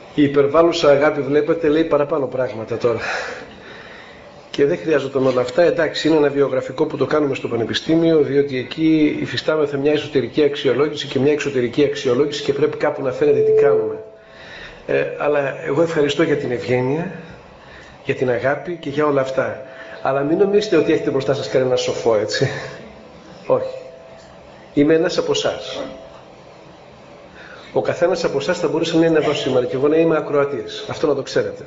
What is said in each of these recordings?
Η υπερβάλλουσα αγάπη, βλέπετε, λέει παραπάνω πράγματα τώρα. Και δεν χρειάζονταν όλα αυτά. Εντάξει, είναι ένα βιογραφικό που το κάνουμε στο Πανεπιστήμιο, διότι εκεί υφιστάμεθα μια εσωτερική αξιολόγηση και μια εξωτερική αξιολόγηση και πρέπει κάπου να φαίνεται τι κάνουμε. Αλλά εγώ ευχαριστώ για την ευγένεια, για την αγάπη και για όλα αυτά. Αλλά μην νομίζετε ότι έχετε μπροστά σας κανένα σοφό, έτσι. Όχι. Είμαι ένας από εσάς. Ο καθένας από εσάς θα μπορούσε να είναι εδώ σήμερα και εγώ να είμαι ακροατής. Αυτό να το ξέρετε.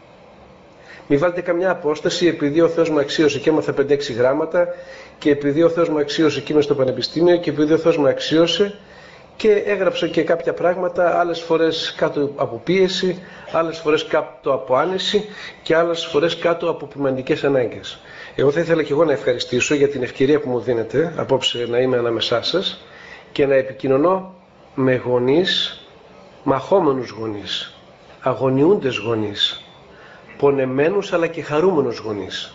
Μην βάλετε καμιά απόσταση επειδή ο Θεός μου αξίωσε και έμαθα 5-6 γράμματα και επειδή ο Θεός μου αξίωσε και είμαι στο πανεπιστήμιο και επειδή ο Θεός μου αξίωσε και έγραψα και κάποια πράγματα, άλλες φορές κάτω από πίεση, άλλες φορές κάτω από άνεση και άλλες φορές κάτω από ποιμαντικές ανάγκες. Εγώ θα ήθελα και εγώ να ευχαριστήσω για την ευκαιρία που μου δίνετε απόψε να είμαι ανάμεσά σας και να επικοινωνώ με γονείς, μαχόμενους γονείς, αγωνιούντες γονείς, πονεμένους αλλά και χαρούμενους γονείς,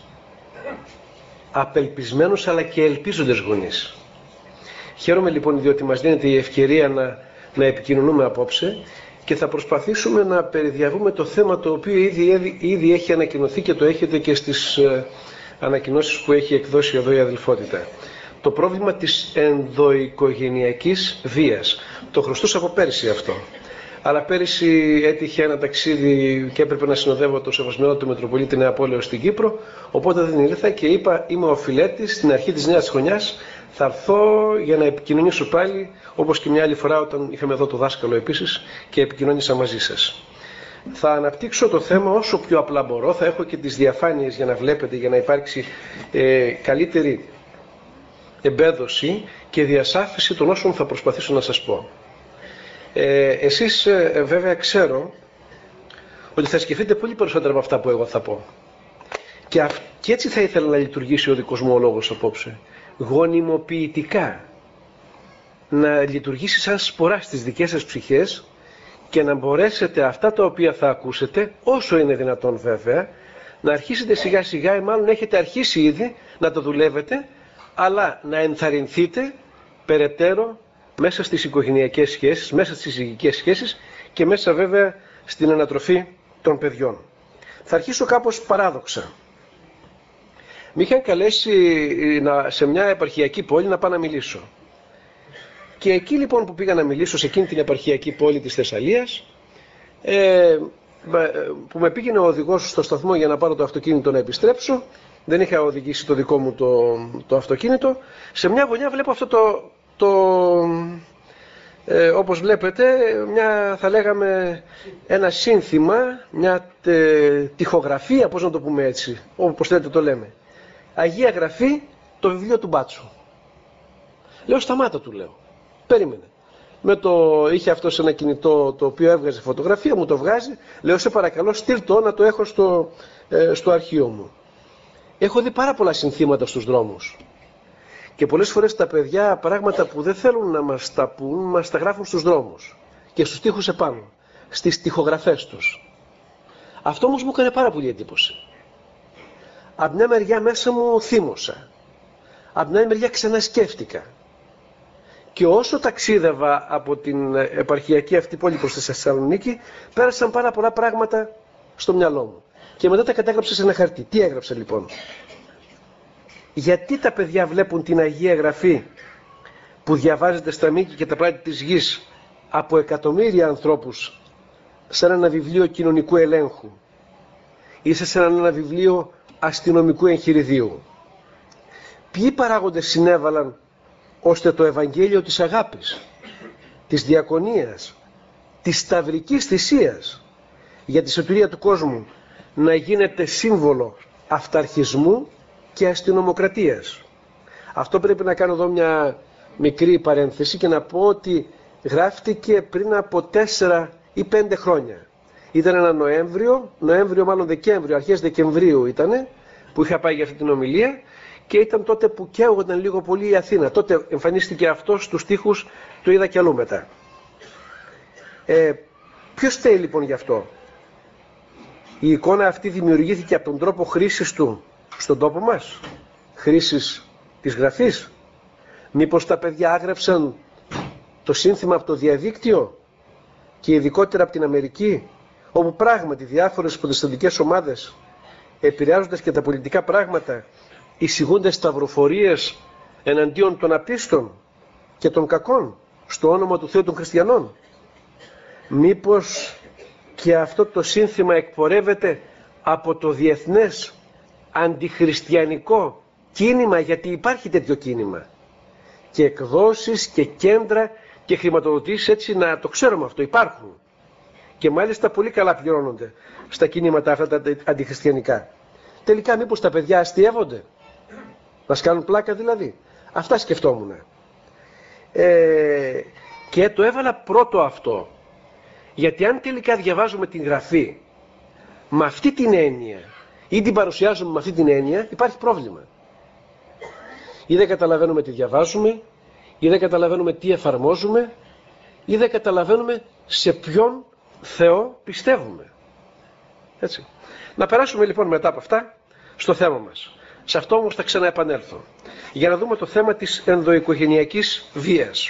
απελπισμένους αλλά και ελπίζοντες γονείς. Χαίρομαι λοιπόν διότι μας δίνεται η ευκαιρία να επικοινωνούμε απόψε και θα προσπαθήσουμε να περιδιαβούμε το θέμα το οποίο ήδη έχει ανακοινωθεί και το έχετε και στις ανακοινώσεις που έχει εκδώσει εδώ η αδελφότητα. Το πρόβλημα της ενδοοικογενειακής βίας. Το χρωστούσα από πέρυσι αυτό. Αλλά πέρυσι έτυχε ένα ταξίδι και έπρεπε να συνοδεύω το Σεβασμιότατο Μητροπολίτη Νεαπόλεως στην Κύπρο, οπότε δεν ήρθα και είπα είμαι οφειλέτης στην αρχή της νέας χρονιάς, θα έρθω για να επικοινωνήσω πάλι, όπως και μια άλλη φορά όταν είχαμε εδώ το δάσκαλο επίσης και επικοινώνησα μαζί σας. Θα αναπτύξω το θέμα όσο πιο απλά μπορώ, θα έχω και τις διαφάνειες για να βλέπετε, για να υπάρξει καλύτερη εμπέδωση και διασάφηση των όσων θα προσπαθήσω να σας πω. Εσείς βέβαια ξέρω ότι θα σκεφτείτε πολύ περισσότερα από αυτά που εγώ θα πω. Και έτσι θα ήθελα να λειτουργήσει ο δικός μου ο λόγος απόψε. Γονιμοποιητικά. Να λειτουργήσει σαν σπορά στις δικές σας ψυχές και να μπορέσετε αυτά τα οποία θα ακούσετε, όσο είναι δυνατόν βέβαια, να αρχίσετε σιγά σιγά ή μάλλον έχετε αρχίσει ήδη να το δουλεύετε, αλλά να ενθαρρυνθείτε περαιτέρω μέσα στις οικογενειακές σχέσεις, μέσα στις συζυγικές σχέσεις και μέσα βέβαια στην ανατροφή των παιδιών. Θα αρχίσω κάπως παράδοξα. Με είχαν καλέσει σε μια επαρχιακή πόλη να πάω να μιλήσω. Και εκεί λοιπόν που πήγα να μιλήσω, σε εκείνη την επαρχιακή πόλη της Θεσσαλίας, που με πήγαινε ο οδηγός στο σταθμό για να πάρω το αυτοκίνητο να επιστρέψω, δεν είχα οδηγήσει το δικό μου το αυτοκίνητο, σε μια γωνιά βλέπω αυτό όπως βλέπετε, θα λέγαμε ένα σύνθημα, μια τοιχογραφία, πώς να το πούμε έτσι, όπως θέλετε το λέμε. Αγία Γραφή, το βιβλίο του Μπάτσου. Λέω σταμάτα, του λέω. Περίμενε. Είχε αυτό σε ένα κινητό το οποίο έβγαζε φωτογραφία, μου το βγάζει. Λέω σε παρακαλώ στείλ το να το έχω στο αρχείο μου. Έχω δει πάρα πολλά συνθήματα στους δρόμους. Και πολλές φορές τα παιδιά πράγματα που δεν θέλουν να μας τα πούν, μας τα γράφουν στους δρόμους. Και στους τοίχους επάνω. Στις τοιχογραφές τους. Αυτό όμως μου έκανε πάρα πολύ εντύπωση. Απ' μια μεριά μέσα μου θύμωσα. Απ' μια μεριά ξανασκέφτηκα. Και όσο ταξίδευα από την επαρχιακή αυτή πόλη προς τη Θεσσαλονίκη, πέρασαν πάρα πολλά πράγματα στο μυαλό μου. Και μετά τα κατάγραψα σε ένα χαρτί. Τι έγραψα λοιπόν? Γιατί τα παιδιά βλέπουν την Αγία Γραφή που διαβάζεται στα μήκη και τα πλάτη της γης από εκατομμύρια ανθρώπους σαν ένα βιβλίο κοινωνικού ελέγχου ή σαν ένα βιβλίο αστυνομικού εγχειριδίου? Ποιοι παράγοντες συνέβαλαν ώστε το Ευαγγέλιο της αγάπης, της διακονίας, της σταυρικής θυσίας για τη σωτηρία του κόσμου να γίνεται σύμβολο αυταρχισμού και αστυνομοκρατίας? Αυτό πρέπει να κάνω εδώ μια μικρή παρένθεση και να πω ότι γράφτηκε πριν από 4 ή 5 χρόνια. Ήταν ένα Νοέμβριο μάλλον Δεκέμβριο, αρχές Δεκεμβρίου ήτανε, που είχα πάει για αυτή την ομιλία και ήταν τότε που καίγονταν λίγο πολύ η Αθήνα. Τότε εμφανίστηκε αυτό στους τοίχους, το είδα κι αλλού μετά. Ποιος φταίει λοιπόν γι' αυτό? Η εικόνα αυτή δημιουργήθηκε από τον τρόπο χρήσης του στον τόπο μας, χρήσης της γραφής? Μήπως τα παιδιά άγραψαν το σύνθημα από το διαδίκτυο και ειδικότερα από την Αμερική, όπου πράγματι διάφορες προτεσταντικές ομάδες, επηρεάζοντας και τα πολιτικά πράγματα, εισηγούνται σταυροφορίες εναντίον των απίστων και των κακών στο όνομα του Θεού των Χριστιανών? Μήπως και αυτό το σύνθημα εκπορεύεται από το διεθνές αντιχριστιανικό κίνημα, γιατί υπάρχει τέτοιο κίνημα, και εκδόσεις και κέντρα και χρηματοδοτήσεις, έτσι να το ξέρουμε αυτό, υπάρχουν και μάλιστα πολύ καλά πληρώνονται στα κίνηματα αυτά τα αντιχριστιανικά. Τελικά μήπως τα παιδιά αστειεύονται, μας κάνουν πλάκα δηλαδή? Αυτά σκεφτόμουν. Και το έβαλα πρώτο αυτό, γιατί αν τελικά διαβάζουμε την Γραφή με αυτή την έννοια ή την παρουσιάζουμε με αυτή την έννοια, υπάρχει πρόβλημα. Ή δεν καταλαβαίνουμε τι διαβάζουμε, ή δεν καταλαβαίνουμε τι εφαρμόζουμε, ή δεν καταλαβαίνουμε σε ποιον Θεό πιστεύουμε. Έτσι. Να περάσουμε λοιπόν μετά από αυτά στο θέμα μας. Σε αυτό όμως θα ξαναεπανέλθω, για να δούμε το θέμα της ενδοοικογενειακής βίας.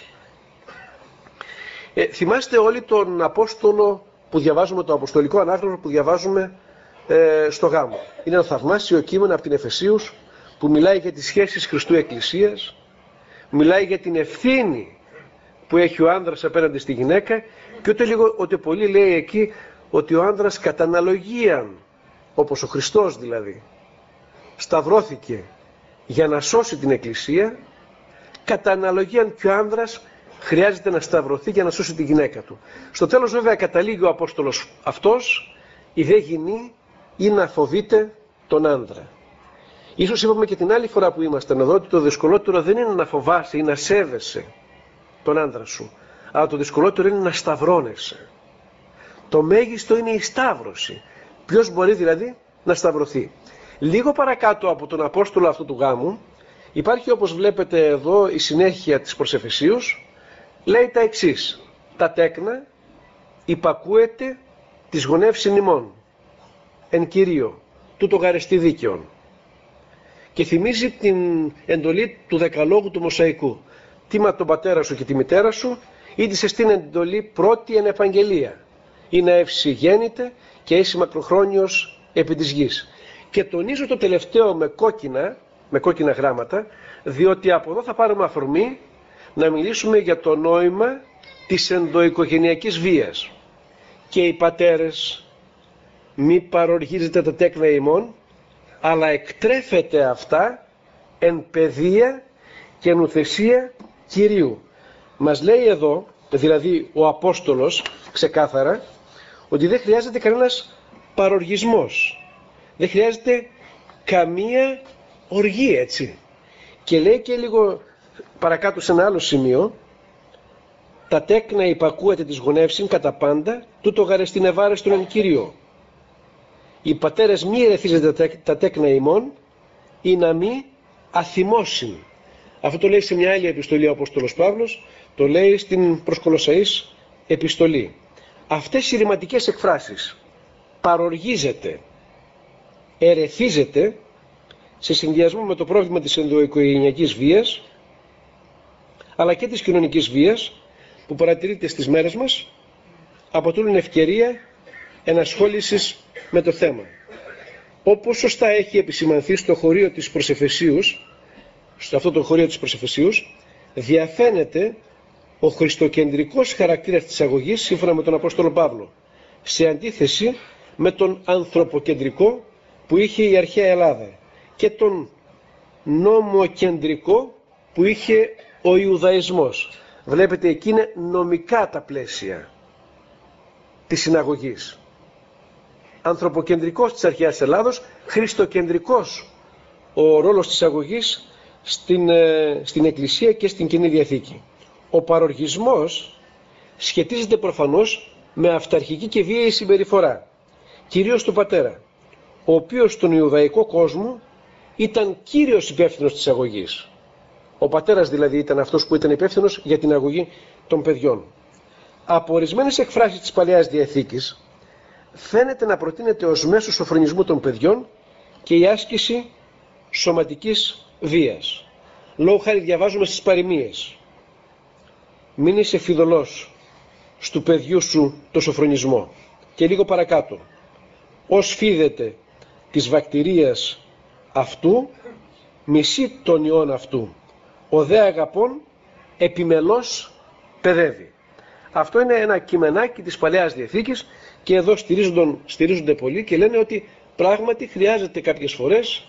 Θυμάστε όλοι τον Απόστολο που διαβάζουμε, το Αποστολικό Ανάγνωσμα που διαβάζουμε στο Γάμο? Είναι ένα θαυμάσιο κείμενο από την Εφεσίους που μιλάει για τις σχέσεις Χριστού Εκκλησίας, μιλάει για την ευθύνη που έχει ο άνδρας απέναντι στη γυναίκα, και ούτε πολύ λέει εκεί ότι ο άνδρας κατά αναλογία, όπως ο Χριστός δηλαδή, σταυρώθηκε για να σώσει την Εκκλησία, κατά αναλογία και ο άνδρας χρειάζεται να σταυρωθεί για να σώσει τη γυναίκα του. Στο τέλος βέβαια καταλήγει ο Απόστολος αυτός, η δε γυνή ή να φοβείται τον άνδρα. Ίσως είπαμε και την άλλη φορά που ήμασταν εδώ ότι το δυσκολότερο δεν είναι να φοβάσαι ή να σέβεσαι τον άνδρα σου, αλλά το δυσκολότερο είναι να σταυρώνεσαι. Το μέγιστο είναι η σταύρωση. Ποιος μπορεί δηλαδή να σταυρωθεί? Λίγο παρακάτω από τον Απόστολο αυτού του γάμου υπάρχει, όπως βλέπετε εδώ, η συνέχεια της προς Εφεσίους. Λέει τα εξής: τα τέκνα υπακούεται της γονεύσιν ημών εν Κυρίω τούτο γαρεστή δίκαιον, και θυμίζει την εντολή του Δεκαλόγου του Μωσαϊκού: τίμα τον πατέρα σου και τη μητέρα σου, ή της εστίν εντολή πρώτη εν επαγγελία, ή να ευσυγέννητε και είσαι μακροχρόνιος επί της γης. Και τονίζω το τελευταίο με κόκκινα γράμματα, διότι από εδώ θα πάρουμε αφορμή να μιλήσουμε για το νόημα της ενδοοικογενειακής βίας. Και οι πατέρες, μη παροργίζετε τα τέκνα ημών, αλλά εκτρέφετε αυτά εν παιδεία και νουθεσία Κυρίου. Μας λέει εδώ, δηλαδή ο Απόστολος, ξεκάθαρα, ότι δεν χρειάζεται κανένας παροργισμός. Δεν χρειάζεται καμία οργή, έτσι. Και λέει και λίγο παρακάτω σε ένα άλλο σημείο: τα τέκνα υπακούεται της γονεύσιν κατά πάντα, τούτο γαρεστήν ευάρεστον εν Κύριο. Οι πατέρες μη ερεθίζετε τα τέκνα ημών, ή να μη αθυμώσιν. Αυτό το λέει σε μια άλλη επιστολή ο Απόστολος Παύλος, το λέει στην προς Κολοσσαείς επιστολή. Αυτές οι ρηματικές εκφράσεις, παροργίζεται, ερεθίζεται, σε συνδυασμό με το πρόβλημα της ενδοοικογενειακής βίας, αλλά και της κοινωνικής βίας που παρατηρείται στις μέρες μας, αποτελούν ευκαιρία ενασχόλησης με το θέμα. Όπως σωστά έχει επισημανθεί στο χωρίο της προς Εφεσίους, στο αυτό το χωρίο της προς Εφεσίους, διαφαίνεται ο χριστοκεντρικός χαρακτήρας της αγωγής σύμφωνα με τον Απόστολο Παύλο, σε αντίθεση με τον ανθρωποκεντρικό που είχε η αρχαία Ελλάδα και τον νομοκεντρικό που είχε ο Ιουδαϊσμός. Βλέπετε, εκεί είναι νομικά τα πλαίσια της συναγωγής. Ανθρωποκεντρικός της αρχαίας Ελλάδος, χριστοκεντρικός ο ρόλος της αγωγής στην Εκκλησία και στην Κοινή Διαθήκη. Ο παροργισμός σχετίζεται προφανώς με αυταρχική και βίαιη συμπεριφορά, κυρίως του πατέρα, ο οποίος στον Ιουδαϊκό κόσμο ήταν κύριος υπεύθυνος της αγωγής. Ο πατέρας δηλαδή ήταν αυτός που ήταν υπεύθυνος για την αγωγή των παιδιών. Από ορισμένες εκφράσεις της Παλαιάς Διαθήκης φαίνεται να προτείνεται ως μέσο σοφρονισμού των παιδιών και η άσκηση σωματικής βίας. Λόγω χάρη διαβάζουμε στις παροιμίες: μην είσαι φιδωλός στου παιδιού σου το σοφρονισμό. και λίγο παρακάτω. Ως φίδεται της βακτηρίας αυτού, μισεί τον ιόν αυτού. Ο δε αγαπών επιμελώς παιδεύει. Αυτό είναι ένα κειμενάκι της Παλαιάς Διαθήκης και εδώ στηρίζονται πολλοί και λένε ότι πράγματι χρειάζεται κάποιες φορές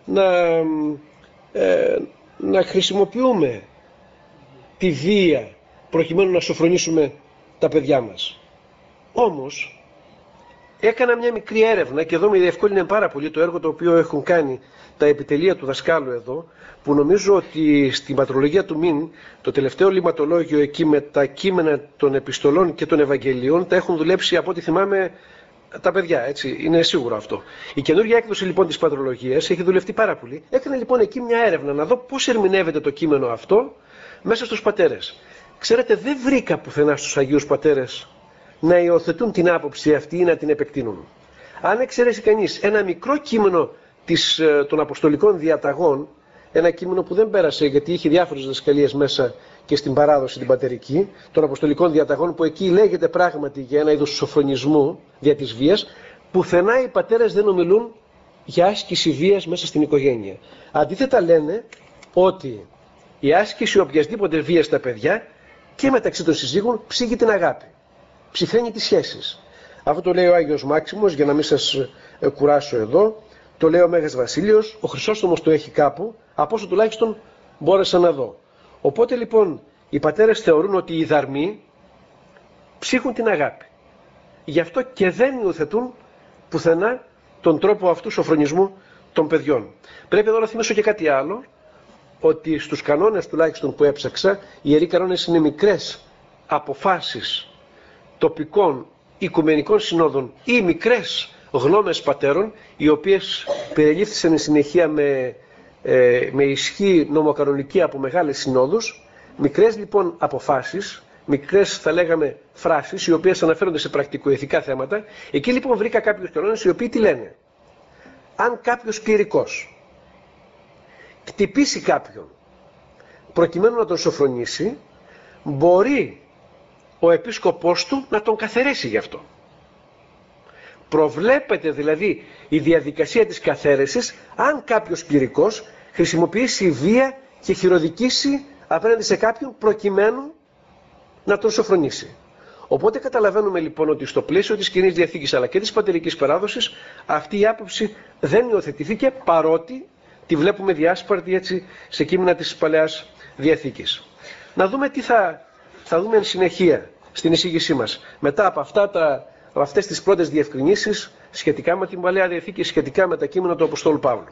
να χρησιμοποιούμε τη βία προκειμένου να σοφρονίσουμε τα παιδιά μας. Όμως έκανα μια μικρή έρευνα και εδώ με διευκόλυνε πάρα πολύ το έργο το οποίο έχουν κάνει τα επιτελεία του δασκάλου εδώ, που νομίζω ότι στην πατρολογία του Μιν, το τελευταίο λιμματολόγιο εκεί με τα κείμενα των επιστολών και των Ευαγγελίων, τα έχουν δουλέψει από ό,τι θυμάμαι τα παιδιά, έτσι, είναι σίγουρο αυτό. Η καινούργια έκδοση λοιπόν της πατρολογίας έχει δουλευτεί πάρα πολύ. Έκανε λοιπόν εκεί μια έρευνα να δω πώς ερμηνεύεται το κείμενο αυτό μέσα στους πατέρες. Ξέρετε, δεν βρήκα πουθενά στους Αγίους Πατέρες να υιοθετούν την άποψη αυτή ή να την επεκτείνουν. Αν εξαιρέσει κανείς ένα μικρό κείμενο των Αποστολικών Διαταγών, ένα κείμενο που δεν πέρασε γιατί είχε διάφορες διδασκαλίες μέσα και στην παράδοση την πατερική, των Αποστολικών Διαταγών, που εκεί λέγεται πράγματι για ένα είδος σοφρονισμού δια της βίας, πουθενά οι πατέρες δεν ομιλούν για άσκηση βίας μέσα στην οικογένεια. Αντίθετα λένε ότι η άσκηση οποιασδήποτε βίας στα παιδιά και μεταξύ των συζύγων ψήγει την αγάπη, ψυχραίνει τις σχέσεις. Αυτό το λέει ο Άγιος Μάξιμος, για να μην σας κουράσω εδώ, το λέει ο Μέγας Βασίλειος, ο Χρυσόστομος το έχει κάπου, από όσο τουλάχιστον μπόρεσα να δω. Οπότε λοιπόν οι πατέρες θεωρούν ότι οι δαρμοί ψύχουν την αγάπη. Γι' αυτό και δεν υιοθετούν πουθενά τον τρόπο αυτού σοφρονισμού των παιδιών. Πρέπει εδώ να θυμίσω και κάτι άλλο, ότι στους κανόνες τουλάχιστον που έψαξα, οι ιεροί κανόνες είναι μικρές αποφάσεις τοπικών οικουμενικών συνόδων ή μικρές γνώμες πατέρων, οι οποίες περιλήφθησαν εν συνεχεία με ισχύ νομοκανονική από μεγάλες συνόδους. Μικρές λοιπόν αποφάσεις, μικρές θα λέγαμε φράσεις, οι οποίες αναφέρονται σε πρακτικοηθικά θέματα. Εκεί λοιπόν βρήκα κάποιους κανόνες οι οποίοι τι λένε. Αν κάποιος κληρικός χτυπήσει κάποιον προκειμένου να τον σοφρονήσει, μπορεί ο επίσκοπός του να τον καθαιρέσει γι' αυτό. Προβλέπεται δηλαδή η διαδικασία της καθαίρεσης αν κάποιος κληρικός χρησιμοποιήσει βία και χειροδικήσει απέναντι σε κάποιον προκειμένου να τον σοφρονήσει. Οπότε καταλαβαίνουμε λοιπόν ότι στο πλαίσιο της Καινής Διαθήκης αλλά και της πατερικής παράδοσης αυτή η άποψη δεν υιοθετηθήκε, παρότι τη βλέπουμε διάσπαρτη έτσι σε κείμενα της Παλαιάς Διαθήκης. Να δούμε τι θα δούμε εν συνεχεία στην εισήγησή μας. Μετά από αυτές τις πρώτες διευκρινήσεις σχετικά με την Παλαιά Διαθήκη, σχετικά με τα κείμενα του Αποστόλου Παύλου.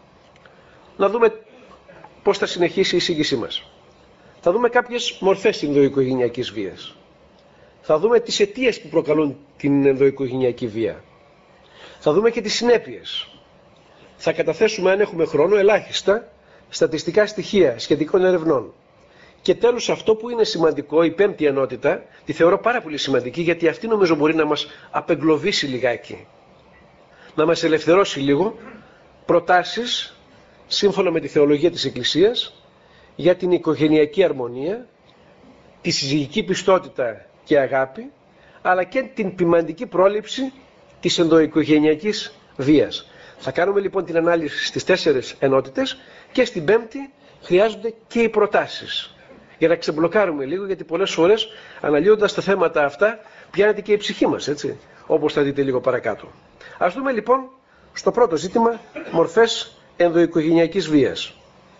Να δούμε πώς θα συνεχίσει η εισήγησή μας. Θα δούμε κάποιες μορφές ενδοοικογενειακής βίας. Θα δούμε τις αιτίες που προκαλούν την ενδοοικογενειακή βία. Θα δούμε και τις συνέπειες. Θα καταθέσουμε, αν έχουμε χρόνο, ελάχιστα στατιστικά στοιχεία σχετικών ερευνών. Και τέλος αυτό που είναι σημαντικό, η πέμπτη ενότητα, τη θεωρώ πάρα πολύ σημαντική, γιατί αυτή νομίζω μπορεί να μας απεγκλωβίσει λιγάκι. Να μας ελευθερώσει λίγο προτάσεις, σύμφωνα με τη θεολογία της Εκκλησίας, για την οικογενειακή αρμονία, τη συζυγική πιστότητα και αγάπη, αλλά και την ποιμαντική πρόληψη της ενδοοικογενειακής βίας. Θα κάνουμε λοιπόν την ανάλυση στις 4 ενότητες και στην πέμπτη χρειάζονται και οι προτάσεις. Για να ξεμπλοκάρουμε λίγο, γιατί πολλές φορές αναλύοντας τα θέματα αυτά πιάνεται και η ψυχή μας, έτσι, όπως θα δείτε λίγο παρακάτω. Ας δούμε λοιπόν στο πρώτο ζήτημα μορφές ενδοοικογενειακής βίας.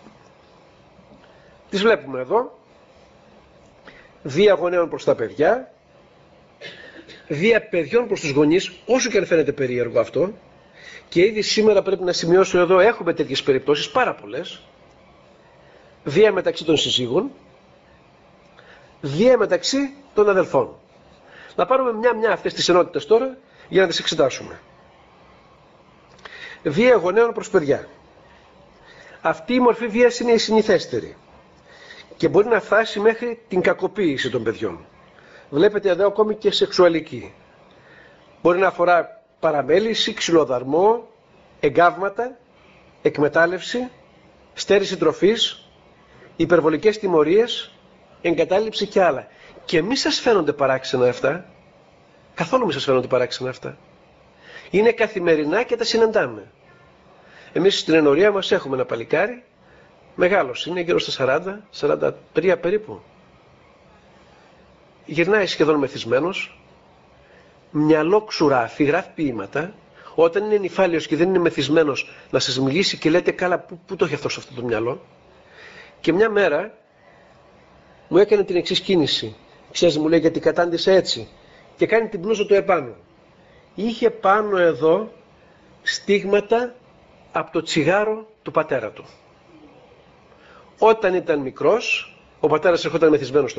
Τις βλέπουμε εδώ. Βία γονέων προς τα παιδιά, βία παιδιών προς τους γονείς, όσο και αν φαίνεται περίεργο αυτό, και ήδη σήμερα πρέπει να σημειώσω εδώ, έχουμε τέτοιες περιπτώσεις, πάρα πολλές. Βία μεταξύ των συζύγων, βία μεταξύ των αδελφών. Να πάρουμε μια αυτές τις ενότητες τώρα για να τις εξετάσουμε. Βία γονέων προς παιδιά. Αυτή η μορφή βίας είναι η συνηθέστερη και μπορεί να φτάσει μέχρι την κακοποίηση των παιδιών. Βλέπετε εδώ ακόμη και σεξουαλική. Μπορεί να αφορά παραμέληση, ξυλοδαρμό, εγκάβματα, εκμετάλλευση, στέρηση τροφής, υπερβολικές τιμωρίες, εγκατάλειψη και άλλα. Και μη σας φαίνονται παράξενα αυτά. Καθόλου μη σας φαίνονται παράξενα αυτά. Είναι καθημερινά και τα συναντάμε. Εμείς στην ενορία μας έχουμε ένα παλικάρι, μεγάλος, είναι γύρω στα 40-43 περίπου. Γυρνάει σχεδόν μεθυσμένος, μυαλό ξουράφι, γράφει ποίηματα. Όταν είναι νηφάλιος και δεν είναι μεθυσμένος, να σας μιλήσει και λέτε καλά πού το έχει αυτό σε αυτό το μυαλό. Και μια μέρα μου έκανε την εξής κίνηση. Ξέρεις, μου λέει, γιατί κατάντησα έτσι. Και κάνει την μπλούζα του επάνω. Είχε πάνω εδώ στίγματα από το τσιγάρο του πατέρα του. Όταν ήταν μικρός, ο πατέρας ερχόταν μεθυσμένος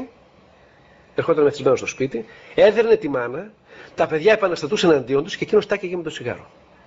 στο σπίτι, έδερνε τη μάνα, τα παιδιά επαναστατούσαν εναντίον τους και εκείνος τάκαιγε με το τσιγάρο.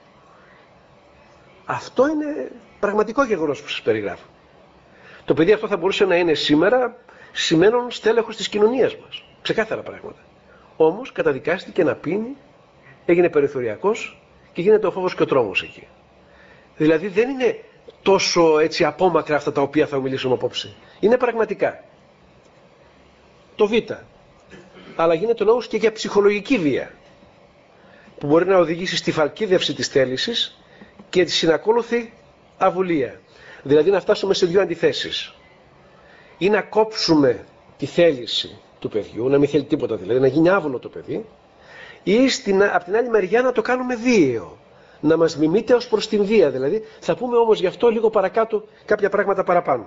Αυτό είναι πραγματικό γεγονός που σας περιγράφω. Το παιδί αυτό θα μπορούσε να είναι σήμερα σημαίνον στέλεχος της κοινωνίας μας. Ξεκάθαρα πράγματα. Όμως καταδικάστηκε να πίνει, έγινε περιθωριακός και γίνεται ο φόβος και ο τρόμος εκεί. Δηλαδή δεν είναι τόσο έτσι απόμακρα αυτά τα οποία θα μιλήσουμε απόψε. Είναι πραγματικά. Το Β. Αλλά γίνεται λόγος και για ψυχολογική βία, που μπορεί να οδηγήσει στη φαλκίδευση της θέλησης και τη συνακόλουθη αβουλία. Δηλαδή να φτάσουμε σε δύο αντιθέσεις. Ή να κόψουμε τη θέληση του παιδιού, να μην θέλει τίποτα δηλαδή, να γίνει άβολο το παιδί, ή από την άλλη μεριά να το κάνουμε βίαιο, να μας μιμείται ως προς την βία δηλαδή. Θα πούμε όμως γι' αυτό λίγο παρακάτω κάποια πράγματα παραπάνω.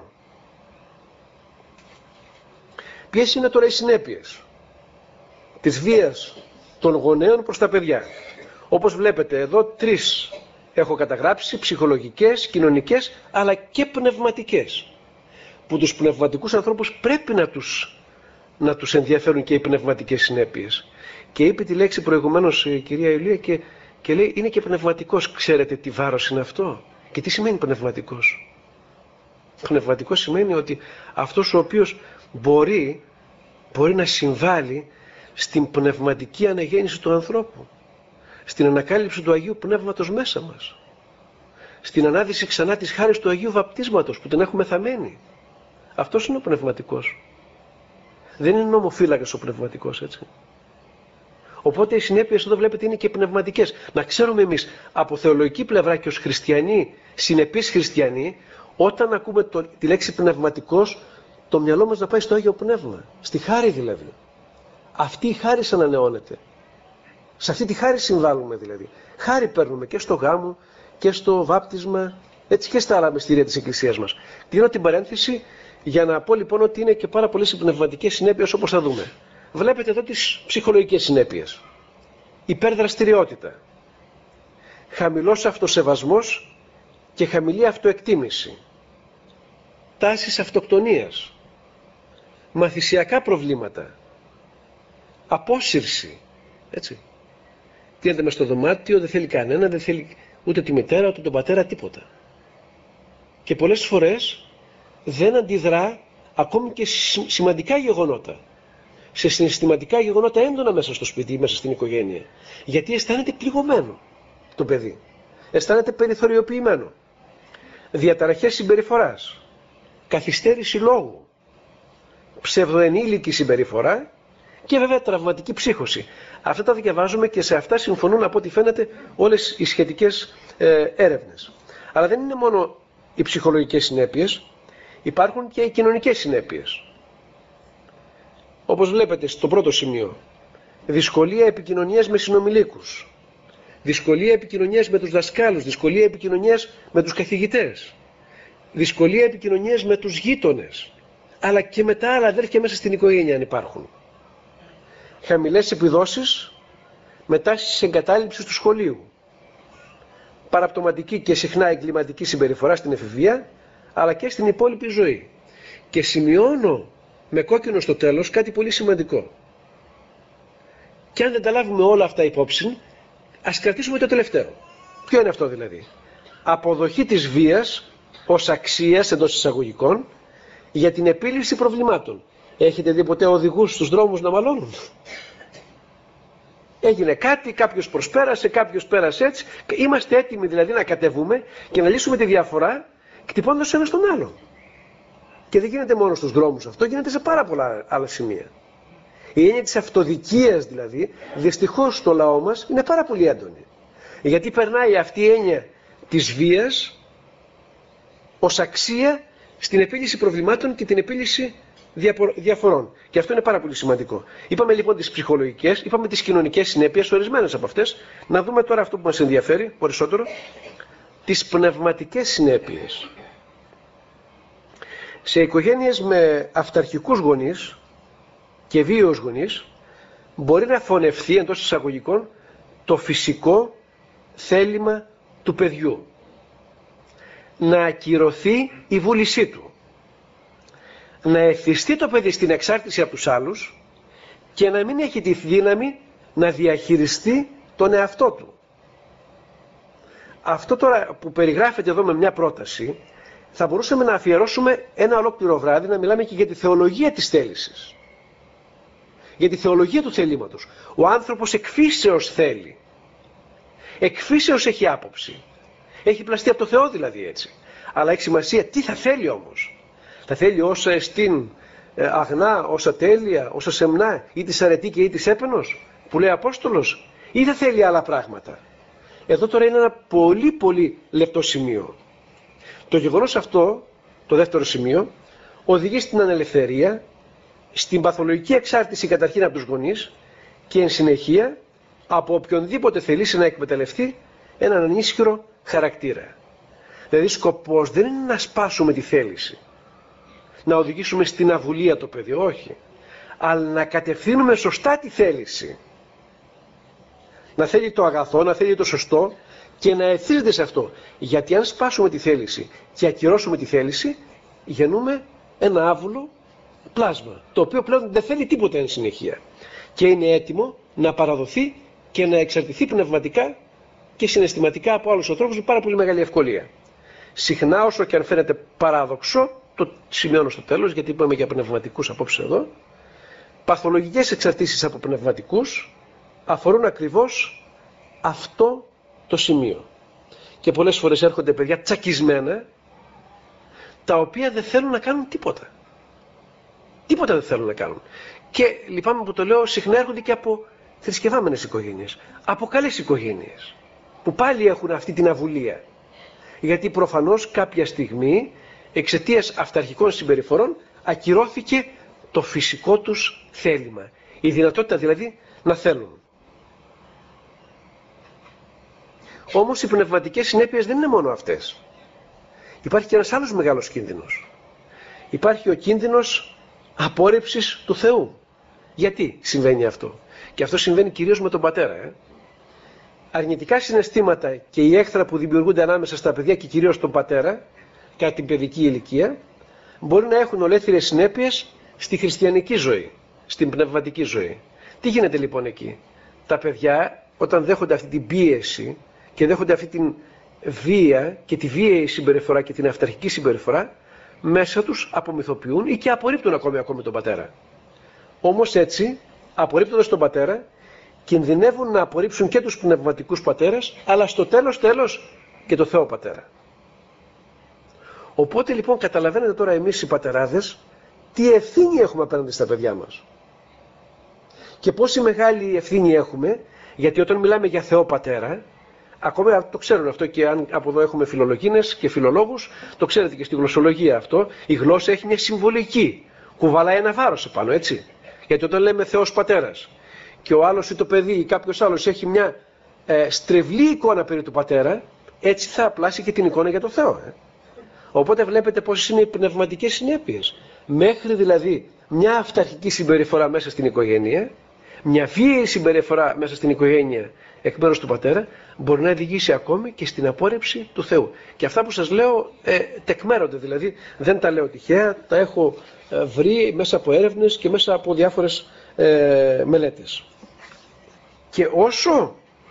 Ποιες είναι τώρα οι συνέπειες της βίας των γονέων προς τα παιδιά? Όπως βλέπετε εδώ τρεις έχω καταγράψει, ψυχολογικές, κοινωνικές αλλά και πνευματικές, που τους πνευματικούς ανθρώπους πρέπει να τους ενδιαφέρουν και οι πνευματικές συνέπειες. Και είπε τη λέξη προηγουμένως η κυρία Ηλία και λέει είναι και πνευματικός. Ξέρετε τι βάρος είναι αυτό και τι σημαίνει πνευματικός? Πνευματικός σημαίνει ότι αυτός ο οποίος μπορεί να συμβάλλει στην πνευματική αναγέννηση του ανθρώπου, στην ανακάλυψη του Αγίου Πνεύματος μέσα μας, στην ανάδυση ξανά της χάρης του Αγίου Βαπτίσματος που την έχουμε θαμμένη. Αυτός είναι ο πνευματικός. Δεν είναι νομοφύλακας ο πνευματικός, έτσι. Οπότε οι συνέπειες εδώ βλέπετε είναι και πνευματικές. Να ξέρουμε εμείς από θεολογική πλευρά και ως χριστιανοί, συνεπείς χριστιανοί, όταν ακούμε τη λέξη πνευματικός, το μυαλό μας να πάει στο Άγιο Πνεύμα, στη χάρη δηλαδή. Αυτή η χάρη ανανεώνεται. Σε αυτή τη χάρη συμβάλλουμε δηλαδή. Χάρη παίρνουμε και στο γάμο και στο βάπτισμα, έτσι και στα άλλα μυστήρια της Εκκλησίας μας. Κλείνω την παρένθεση για να πω λοιπόν ότι είναι και πάρα πολλές οι πνευματικές συνέπειες όπως θα δούμε. Βλέπετε εδώ τις ψυχολογικές συνέπειες. Υπερδραστηριότητα, χαμηλός αυτοσεβασμός και χαμηλή αυτοεκτίμηση, τάσεις αυτοκτονίας, μαθησιακά προβλήματα, απόσυρση, έτσι. Κλείνεται μες στο δωμάτιο, δεν θέλει κανένα, δεν θέλει ούτε τη μητέρα, ούτε τον πατέρα, τίποτα. Και πολλές φορές δεν αντιδρά ακόμη και σημαντικά γεγονότα, σε συναισθηματικά γεγονότα έντονα μέσα στο σπίτι ή μέσα στην οικογένεια. Γιατί αισθάνεται πληγωμένο το παιδί. Αισθάνεται περιθωριοποιημένο. Διαταραχές συμπεριφοράς, καθυστέρηση λόγου, ψευδοενήλικη συμπεριφορά και βέβαια τραυματική ψύχωση. Αυτά τα διαβάζουμε και σε αυτά συμφωνούν από ό,τι φαίνεται όλες οι σχετικές έρευνες. Αλλά δεν είναι μόνο οι ψυχολογικές συνέπειες, υπάρχουν και οι κοινωνικές συνέπειες. Όπως βλέπετε στο πρώτο σημείο, δυσκολία επικοινωνίας με συνομιλίκους, δυσκολία επικοινωνίας με τους δασκάλους, δυσκολία επικοινωνίας με τους καθηγητές, δυσκολία επικοινωνίας με τους γείτονες, αλλά και με τα άλλα αδέρφια μέσα στην οικογένεια αν υπάρχουν. Χαμηλές επιδόσεις με τάσεις εγκατάλειψης του σχολείου, παραπτωματική και συχνά εγκληματική συμπεριφορά στην εφηβεία, αλλά και στην υπόλοιπη ζωή. Και σημειώνω με κόκκινο στο τέλος κάτι πολύ σημαντικό. Και αν δεν τα λάβουμε όλα αυτά υπόψη, ας κρατήσουμε το τελευταίο. Ποιο είναι αυτό δηλαδή? Αποδοχή της βίας ως αξίας εντός εισαγωγικών για την επίλυση προβλημάτων. Έχετε δει ποτέ οδηγούς στους δρόμους να μαλώνουν? Έγινε κάτι, κάποιος προσπέρασε, κάποιος πέρασε έτσι. Είμαστε έτοιμοι δηλαδή να κατεβούμε και να λύσουμε τη διαφορά κτυπώντας ένα στον άλλο. Και δεν γίνεται μόνο στους δρόμους αυτό, γίνεται σε πάρα πολλά άλλα σημεία. Η έννοια της αυτοδικίας δηλαδή, δυστυχώς στο λαό μας είναι πάρα πολύ έντονη. Γιατί περνάει αυτή η έννοια της βίας ως αξία στην επίλυση προβλημάτων και την επίλυση διαφορών. Και αυτό είναι πάρα πολύ σημαντικό. Είπαμε λοιπόν τις ψυχολογικές, είπαμε τις κοινωνικές συνέπειες, ορισμένες από αυτές. Να δούμε τώρα αυτό που μας ενδιαφέρει περισσότερο, τις πνευματικές συνέπειες. Σε οικογένειες με αυταρχικούς γονείς και βίαιους γονείς μπορεί να φωνευθεί εντός εισαγωγικών το φυσικό θέλημα του παιδιού. Να ακυρωθεί η βούλησή του. Να εθιστεί το παιδί στην εξάρτηση από τους άλλους και να μην έχει τη δύναμη να διαχειριστεί τον εαυτό του. Αυτό τώρα που περιγράφεται εδώ με μια πρόταση, θα μπορούσαμε να αφιερώσουμε ένα ολόκληρο βράδυ να μιλάμε και για τη θεολογία της θέλησης. Για τη θεολογία του θελήματος. Ο άνθρωπος εκφύσεως θέλει. Εκφύσεως έχει άποψη. Έχει πλαστεί από το Θεό δηλαδή έτσι. Αλλά έχει σημασία τι θα θέλει όμως. Θα θέλει όσα εστίν αγνά, όσα τέλεια, όσα σεμνά, ή της αρετή και ή της έπαινος, που λέει ο Απόστολος, ή θα θέλει άλλα πράγματα. Εδώ τώρα είναι ένα πολύ πολύ λεπτό σημείο. Το γεγονός αυτό, το δεύτερο σημείο, οδηγεί στην ανελευθερία, στην παθολογική εξάρτηση καταρχήν από τους γονείς και εν συνεχεία από οποιονδήποτε θελήσει να εκμεταλλευτεί έναν ανίσχυρο χαρακτήρα. Δηλαδή σκοπός δεν είναι να σπάσουμε τη θέληση, να οδηγήσουμε στην αβουλία το παιδί, όχι, αλλά να κατευθύνουμε σωστά τη θέληση. Να θέλει το αγαθό, να θέλει το σωστό και να ευθύνεται σε αυτό. Γιατί αν σπάσουμε τη θέληση και ακυρώσουμε τη θέληση, γεννούμε ένα άβουλο πλάσμα, το οποίο πλέον δεν θέλει τίποτα εν συνεχεία και είναι έτοιμο να παραδοθεί και να εξαρτηθεί πνευματικά και συναισθηματικά από άλλους ανθρώπους με πάρα πολύ μεγάλη ευκολία. Συχνά, όσο και αν φαίνεται παράδοξο, το σημειώνω στο τέλος γιατί είπαμε για πνευματικούς απόψε εδώ, παθολογικές εξαρτήσεις από πνευματικούς αφορούν ακριβώς αυτό το σημείο. Και πολλές φορές έρχονται παιδιά τσακισμένα, τα οποία δεν θέλουν να κάνουν τίποτα. Τίποτα δεν θέλουν να κάνουν. Και λυπάμαι που το λέω, συχνά έρχονται και από θρησκευάμενες οικογένειες, από καλές οικογένειες, που πάλι έχουν αυτή την αβουλία. Γιατί προφανώς κάποια στιγμή, εξαιτίας αυταρχικών συμπεριφορών, ακυρώθηκε το φυσικό τους θέλημα. Η δυνατότητα δηλαδή να θέλουν. Όμως οι πνευματικές συνέπειες δεν είναι μόνο αυτές. Υπάρχει και ένας άλλος μεγάλος κίνδυνος. Υπάρχει ο κίνδυνος απόρριψης του Θεού. Γιατί συμβαίνει αυτό? Και αυτό συμβαίνει κυρίως με τον πατέρα. Αρνητικά συναισθήματα και η έχθρα που δημιουργούνται ανάμεσα στα παιδιά και κυρίως τον πατέρα, κατά την παιδική ηλικία, μπορεί να έχουν ολέθριες συνέπειες στη χριστιανική ζωή, στην πνευματική ζωή. Τι γίνεται λοιπόν εκεί? Τα παιδιά όταν δέχονται αυτή την πίεση και δέχονται αυτή την βία και τη βίαιη συμπεριφορά και την αυταρχική συμπεριφορά, μέσα τους απομυθοποιούν ή και απορρίπτουν ακόμη τον πατέρα. Όμως έτσι, απορρίπτοντας τον πατέρα, κινδυνεύουν να απορρίψουν και τους πνευματικούς πατέρες, αλλά στο τέλος και το Θεό Πατέρα. Οπότε λοιπόν καταλαβαίνετε τώρα εμείς οι πατεράδες τι ευθύνη έχουμε απέναντι στα παιδιά μας. Και πόση μεγάλη ευθύνη έχουμε, γιατί όταν μιλάμε για Θεό Πατέρα, ακόμα το ξέρουν αυτό και αν από εδώ έχουμε φιλολογίνες και φιλολόγους, το ξέρετε και στη γλωσσολογία αυτό, η γλώσσα έχει μια συμβολική, κουβαλάει ένα βάρος επάνω, έτσι. Γιατί όταν λέμε Θεός Πατέρας και ο άλλος ή το παιδί ή κάποιος άλλος έχει μια στρεβλή εικόνα περί του πατέρα, έτσι θα απλάσει και την εικόνα για το Θεό. Οπότε βλέπετε πόσες είναι οι πνευματικές συνέπειες. Μέχρι δηλαδή μια αυταρχική συμπεριφορά μέσα στην οικογένεια, μια βίαιη συμπεριφορά μέσα στην οικογένεια εκ μέρους του πατέρα, μπορεί να οδηγήσει ακόμη και στην απόρριψη του Θεού. Και αυτά που σας λέω τεκμέρονται, δηλαδή δεν τα λέω τυχαία, τα έχω βρει μέσα από έρευνες και μέσα από διάφορες μελέτες. Και όσο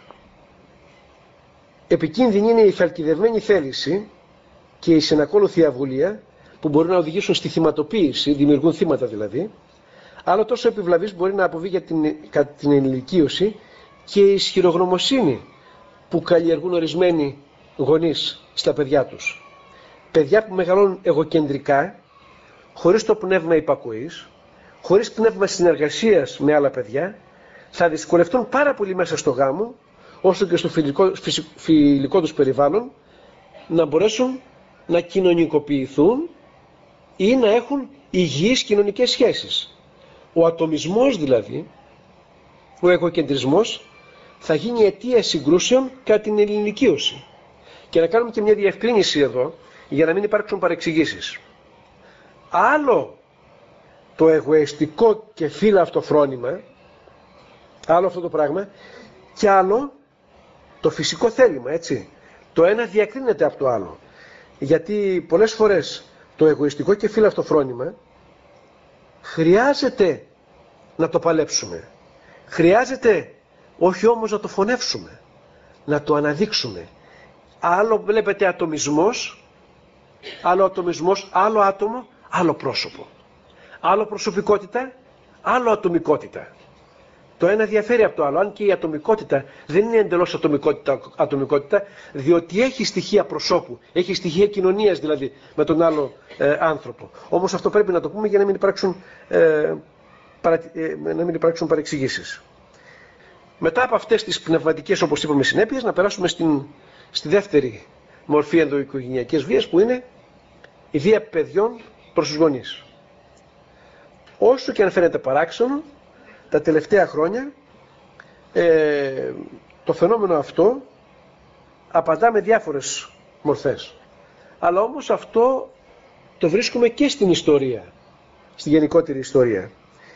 επικίνδυνη είναι η χαλκιδευμένη θέληση και η συνακόλουθη αβουλία που μπορεί να οδηγήσουν στη θυματοποίηση, δημιουργούν θύματα δηλαδή, άλλο τόσο επιβλαβής μπορεί να αποβεί κατά την ενηλικίωση και η ισχυρογνωμοσύνη που καλλιεργούν ορισμένοι γονείς στα παιδιά τους. Παιδιά που μεγαλώνουν εγωκεντρικά, χωρίς το πνεύμα υπακοής, χωρίς πνεύμα συνεργασίας με άλλα παιδιά, θα δυσκολευτούν πάρα πολύ μέσα στο γάμο, όσο και στο φιλικό τους περιβάλλον, να μπορέσουν να κοινωνικοποιηθούν ή να έχουν υγιείς κοινωνικές σχέσεις. Ο ατομισμός δηλαδή, ο εγωκεντρισμός, θα γίνει αιτία συγκρούσεων κατά την ελληνικίωση. Και να κάνουμε και μια διευκρίνηση εδώ, για να μην υπάρξουν παρεξηγήσεις. Άλλο το εγωιστικό και φύλαυτο φρόνημα, άλλο αυτό το πράγμα, και άλλο το φυσικό θέλημα, έτσι. Το ένα διακρίνεται από το άλλο. Γιατί πολλές φορές το εγωιστικό και φύλαυτο φρόνημα χρειάζεται να το παλέψουμε. Χρειάζεται όχι όμως να το φωνεύσουμε, να το αναδείξουμε. Άλλο βλέπετε ατομισμός, άλλο άτομο, άλλο πρόσωπο. Άλλο προσωπικότητα, άλλο ατομικότητα. Το ένα διαφέρει από το άλλο, αν και η ατομικότητα δεν είναι εντελώς ατομικότητα, διότι έχει στοιχεία προσώπου, έχει στοιχεία κοινωνίας δηλαδή με τον άλλο άνθρωπο. Όμως αυτό πρέπει να το πούμε για να μην υπάρξουν παρεξηγήσεις. Μετά από αυτές τις πνευματικές, όπως είπαμε, συνέπειες, να περάσουμε στη δεύτερη μορφή ενδοοικογενειακής βίας, που είναι η βία παιδιών προς τους γονείς. Όσο και αν φαίνεται παράξενο, τα τελευταία χρόνια το φαινόμενο αυτό απαντά με διάφορες μορφές. Αλλά όμως αυτό το βρίσκουμε και στην ιστορία, στη γενικότερη ιστορία.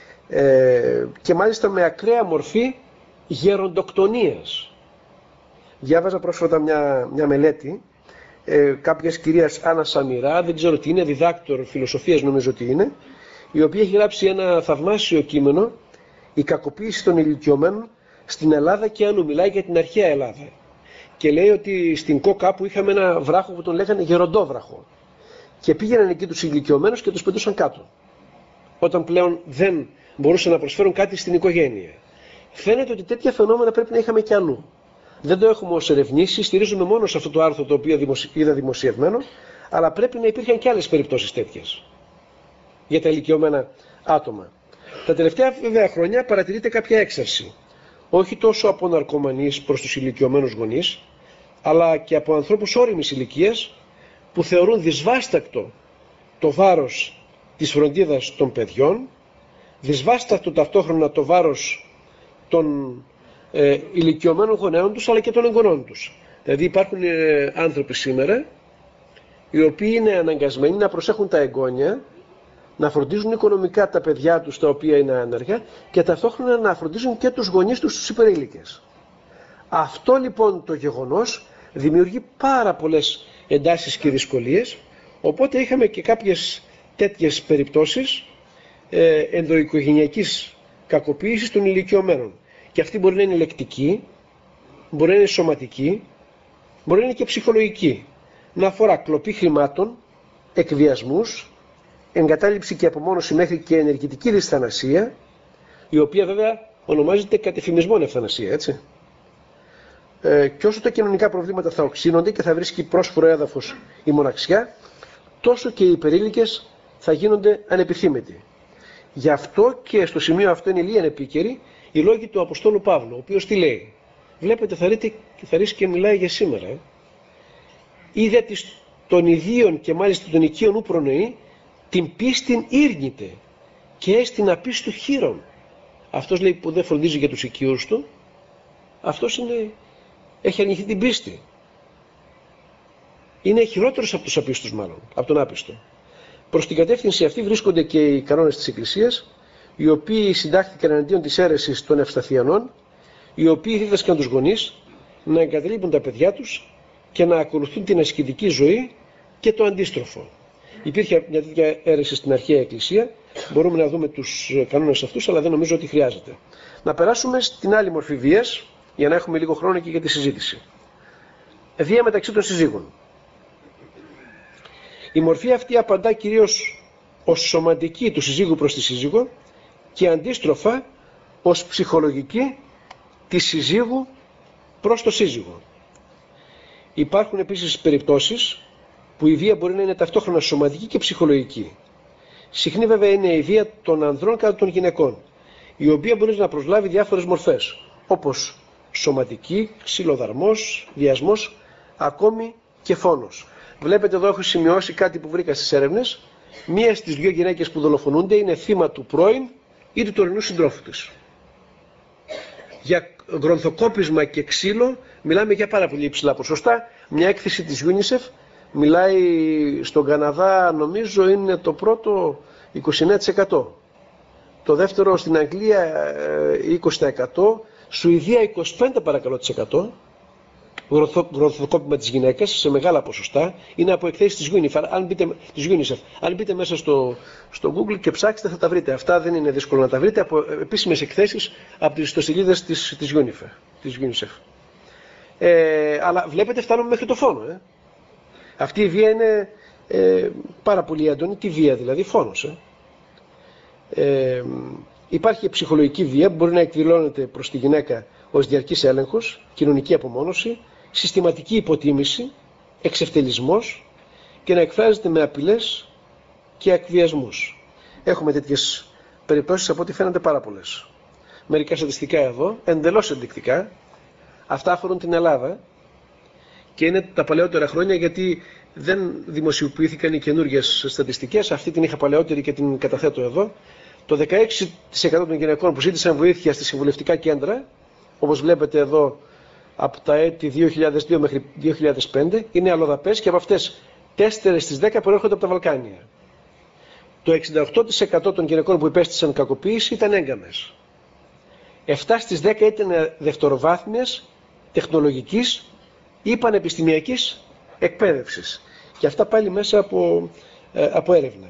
Και μάλιστα με ακραία μορφή γεροντοκτονίας. Διάβαζα πρόσφατα μια μελέτη κάποιας κυρίας Άννα Σαμιρά, δεν ξέρω τι είναι, διδάκτορ φιλοσοφίας νομίζω ότι είναι, η οποία έχει γράψει ένα θαυμάσιο κείμενο, «Η κακοποίηση των ηλικιωμένων στην Ελλάδα και αλλού». Μιλάει για την αρχαία Ελλάδα. Και λέει ότι στην Κόκα που είχαμε ένα βράχο που τον λέγανε γεροντόβραχο. Και πήγαιναν εκεί τους ηλικιωμένους και τους πετούσαν κάτω. Όταν πλέον δεν μπορούσαν να προσφέρουν κάτι στην οικογένεια. Φαίνεται ότι τέτοια φαινόμενα πρέπει να είχαμε και αλλού. Δεν το έχουμε ως ερευνήσει, στηρίζουμε μόνο σε αυτό το άρθρο το οποίο είδα δημοσιευμένο, αλλά πρέπει να υπήρχαν και άλλες περιπτώσεις τέτοιες για τα ηλικιωμένα άτομα. Τα τελευταία βέβαια χρόνια παρατηρείται κάποια έξαρση, όχι τόσο από ναρκωμανείς προς τους ηλικιωμένους γονείς, αλλά και από ανθρώπους όριμης ηλικίας που θεωρούν δυσβάστακτο το βάρος της φροντίδας των παιδιών, δυσβάστακτο ταυτόχρονα το βάρος των ηλικιωμένων γονέων τους, αλλά και των εγγονών τους. Δηλαδή υπάρχουν άνθρωποι σήμερα οι οποίοι είναι αναγκασμένοι να προσέχουν τα εγγόνια, να φροντίζουν οικονομικά τα παιδιά τους τα οποία είναι άνεργα και ταυτόχρονα να φροντίζουν και τους γονείς τους, τους υπερήλικες. Αυτό λοιπόν το γεγονός δημιουργεί πάρα πολλές εντάσεις και δυσκολίες, οπότε είχαμε και κάποιες τέτοιες περιπτώσεις ενδοοικογενειακής κακοποίησης των ηλικιωμένων. Και αυτή μπορεί να είναι λεκτική, μπορεί να είναι σωματική, μπορεί να είναι και ψυχολογική. Να αφορά κλοπή χρημάτων, εκβιασμούς, εγκατάλειψη και απομόνωση μέχρι και ενεργητική δυσθανασία, η οποία βέβαια ονομάζεται κατεφημισμόν ευθανασία, έτσι. Και όσο τα κοινωνικά προβλήματα θα οξύνονται και θα βρίσκει πρόσφορο έδαφος η μοναξιά, τόσο και οι υπερήλικες θα γίνονται ανεπιθύμητοι. Γι' αυτό και στο σημείο αυτό είναι λίγα επίκαιρη οι λόγοι του Αποστόλου Παύλου, ο οποίος τι λέει? Βλέπετε, θα ρίξει και μιλάει για σήμερα. Είδε των ιδίων και μάλιστα των οικείων ου προνοεί, την πίστην ήρνηται και έστιν απίστου χείρον. Αυτός λέει που δεν φροντίζει για τους οικείους του, αυτός έχει αρνηθεί την πίστη. Είναι χειρότερος από τους απίστους μάλλον, από τον άπιστο. Προς την κατεύθυνση αυτή βρίσκονται και οι κανόνες της Εκκλησίας, οι οποίοι συντάχθηκαν εναντίον της αίρεσης των Ευσταθιανών, οι οποίοι δίδασκαν τους γονείς να εγκαταλείπουν τα παιδιά τους και να ακολουθούν την ασκητική ζωή και το αντίστροφο. Υπήρχε μια τέτοια αίρεση στην αρχαία Εκκλησία, μπορούμε να δούμε τους κανόνες αυτούς, αλλά δεν νομίζω ότι χρειάζεται. Να περάσουμε στην άλλη μορφή βίας, για να έχουμε λίγο χρόνο και για τη συζήτηση. Βία μεταξύ των συζύγων. Η μορφή αυτή απαντά κυρίως ως σωματική του συζύγου προς τη σύζυγο και αντίστροφα ως ψυχολογική της συζύγου προς το σύζυγο. Υπάρχουν επίσης περιπτώσεις που η βία μπορεί να είναι ταυτόχρονα σωματική και ψυχολογική. Συχνή βέβαια είναι η βία των ανδρών κατά των γυναικών, η οποία μπορεί να προσλάβει διάφορες μορφές, όπως σωματική, ξυλοδαρμός, βιασμός, ακόμη και φόνος. Βλέπετε εδώ έχω σημειώσει κάτι που βρήκα στις έρευνες. Μία στις δύο γυναίκες που δολοφονούνται είναι θύμα του πρώην ή του τωρινού συντρόφου της. Για γρονθοκόπισμα και ξύλο μιλάμε για πάρα πολύ υψηλά ποσοστά. Μια έκθεση της UNICEF μιλάει στον Καναδά, νομίζω είναι το πρώτο 29%. Το δεύτερο στην Αγγλία 20%. Σουηδία 25% παρακαλώ γρονθοκόπημα της γυναίκας σε μεγάλα ποσοστά. Είναι από εκθέσεις της UNICEF. Αν μπείτε μέσα στο Google και ψάξετε θα τα βρείτε. Αυτά δεν είναι δύσκολο να τα βρείτε από επίσημες εκθέσεις από τις ιστοσελίδες της UNICEF. Αλλά βλέπετε φτάνουμε μέχρι το φόνο. Αυτή η βία είναι πάρα πολύ έντονη. Τι βία δηλαδή? Φόνος. Υπάρχει ψυχολογική βία που μπορεί να εκδηλώνεται προς τη γυναίκα ως διαρκής έλεγχος, κοινωνική απομόνωση, συστηματική υποτίμηση, εξευτελισμός και να εκφράζεται με απειλές και εκβιασμούς. Έχουμε τέτοιες περιπτώσεις από ό,τι φαίνονται πάρα πολλές. Μερικά στατιστικά εδώ, εντελώς ενδεικτικά. Αυτά αφορούν την Ελλάδα και είναι τα παλαιότερα χρόνια γιατί δεν δημοσιοποιήθηκαν οι καινούργιες στατιστικές. Αυτή την είχα παλαιότερη και την καταθέτω εδώ. Το 16% των γυναικών που ζήτησαν βοήθεια στις συμβουλευτικά κέντρα, όπως βλέπετε εδώ από τα έτη 2002 μέχρι 2005, είναι αλλοδαπές και από αυτές 4 στις 10 προέρχονται από τα Βαλκάνια. Το 68% των γυναικών που υπέστησαν κακοποίηση ήταν έγκαμες. 7 στις 10 ήταν δευτεροβάθμιας, τεχνολογικής ή πανεπιστημιακής εκπαίδευσης. Και αυτά πάλι μέσα από έρευνα.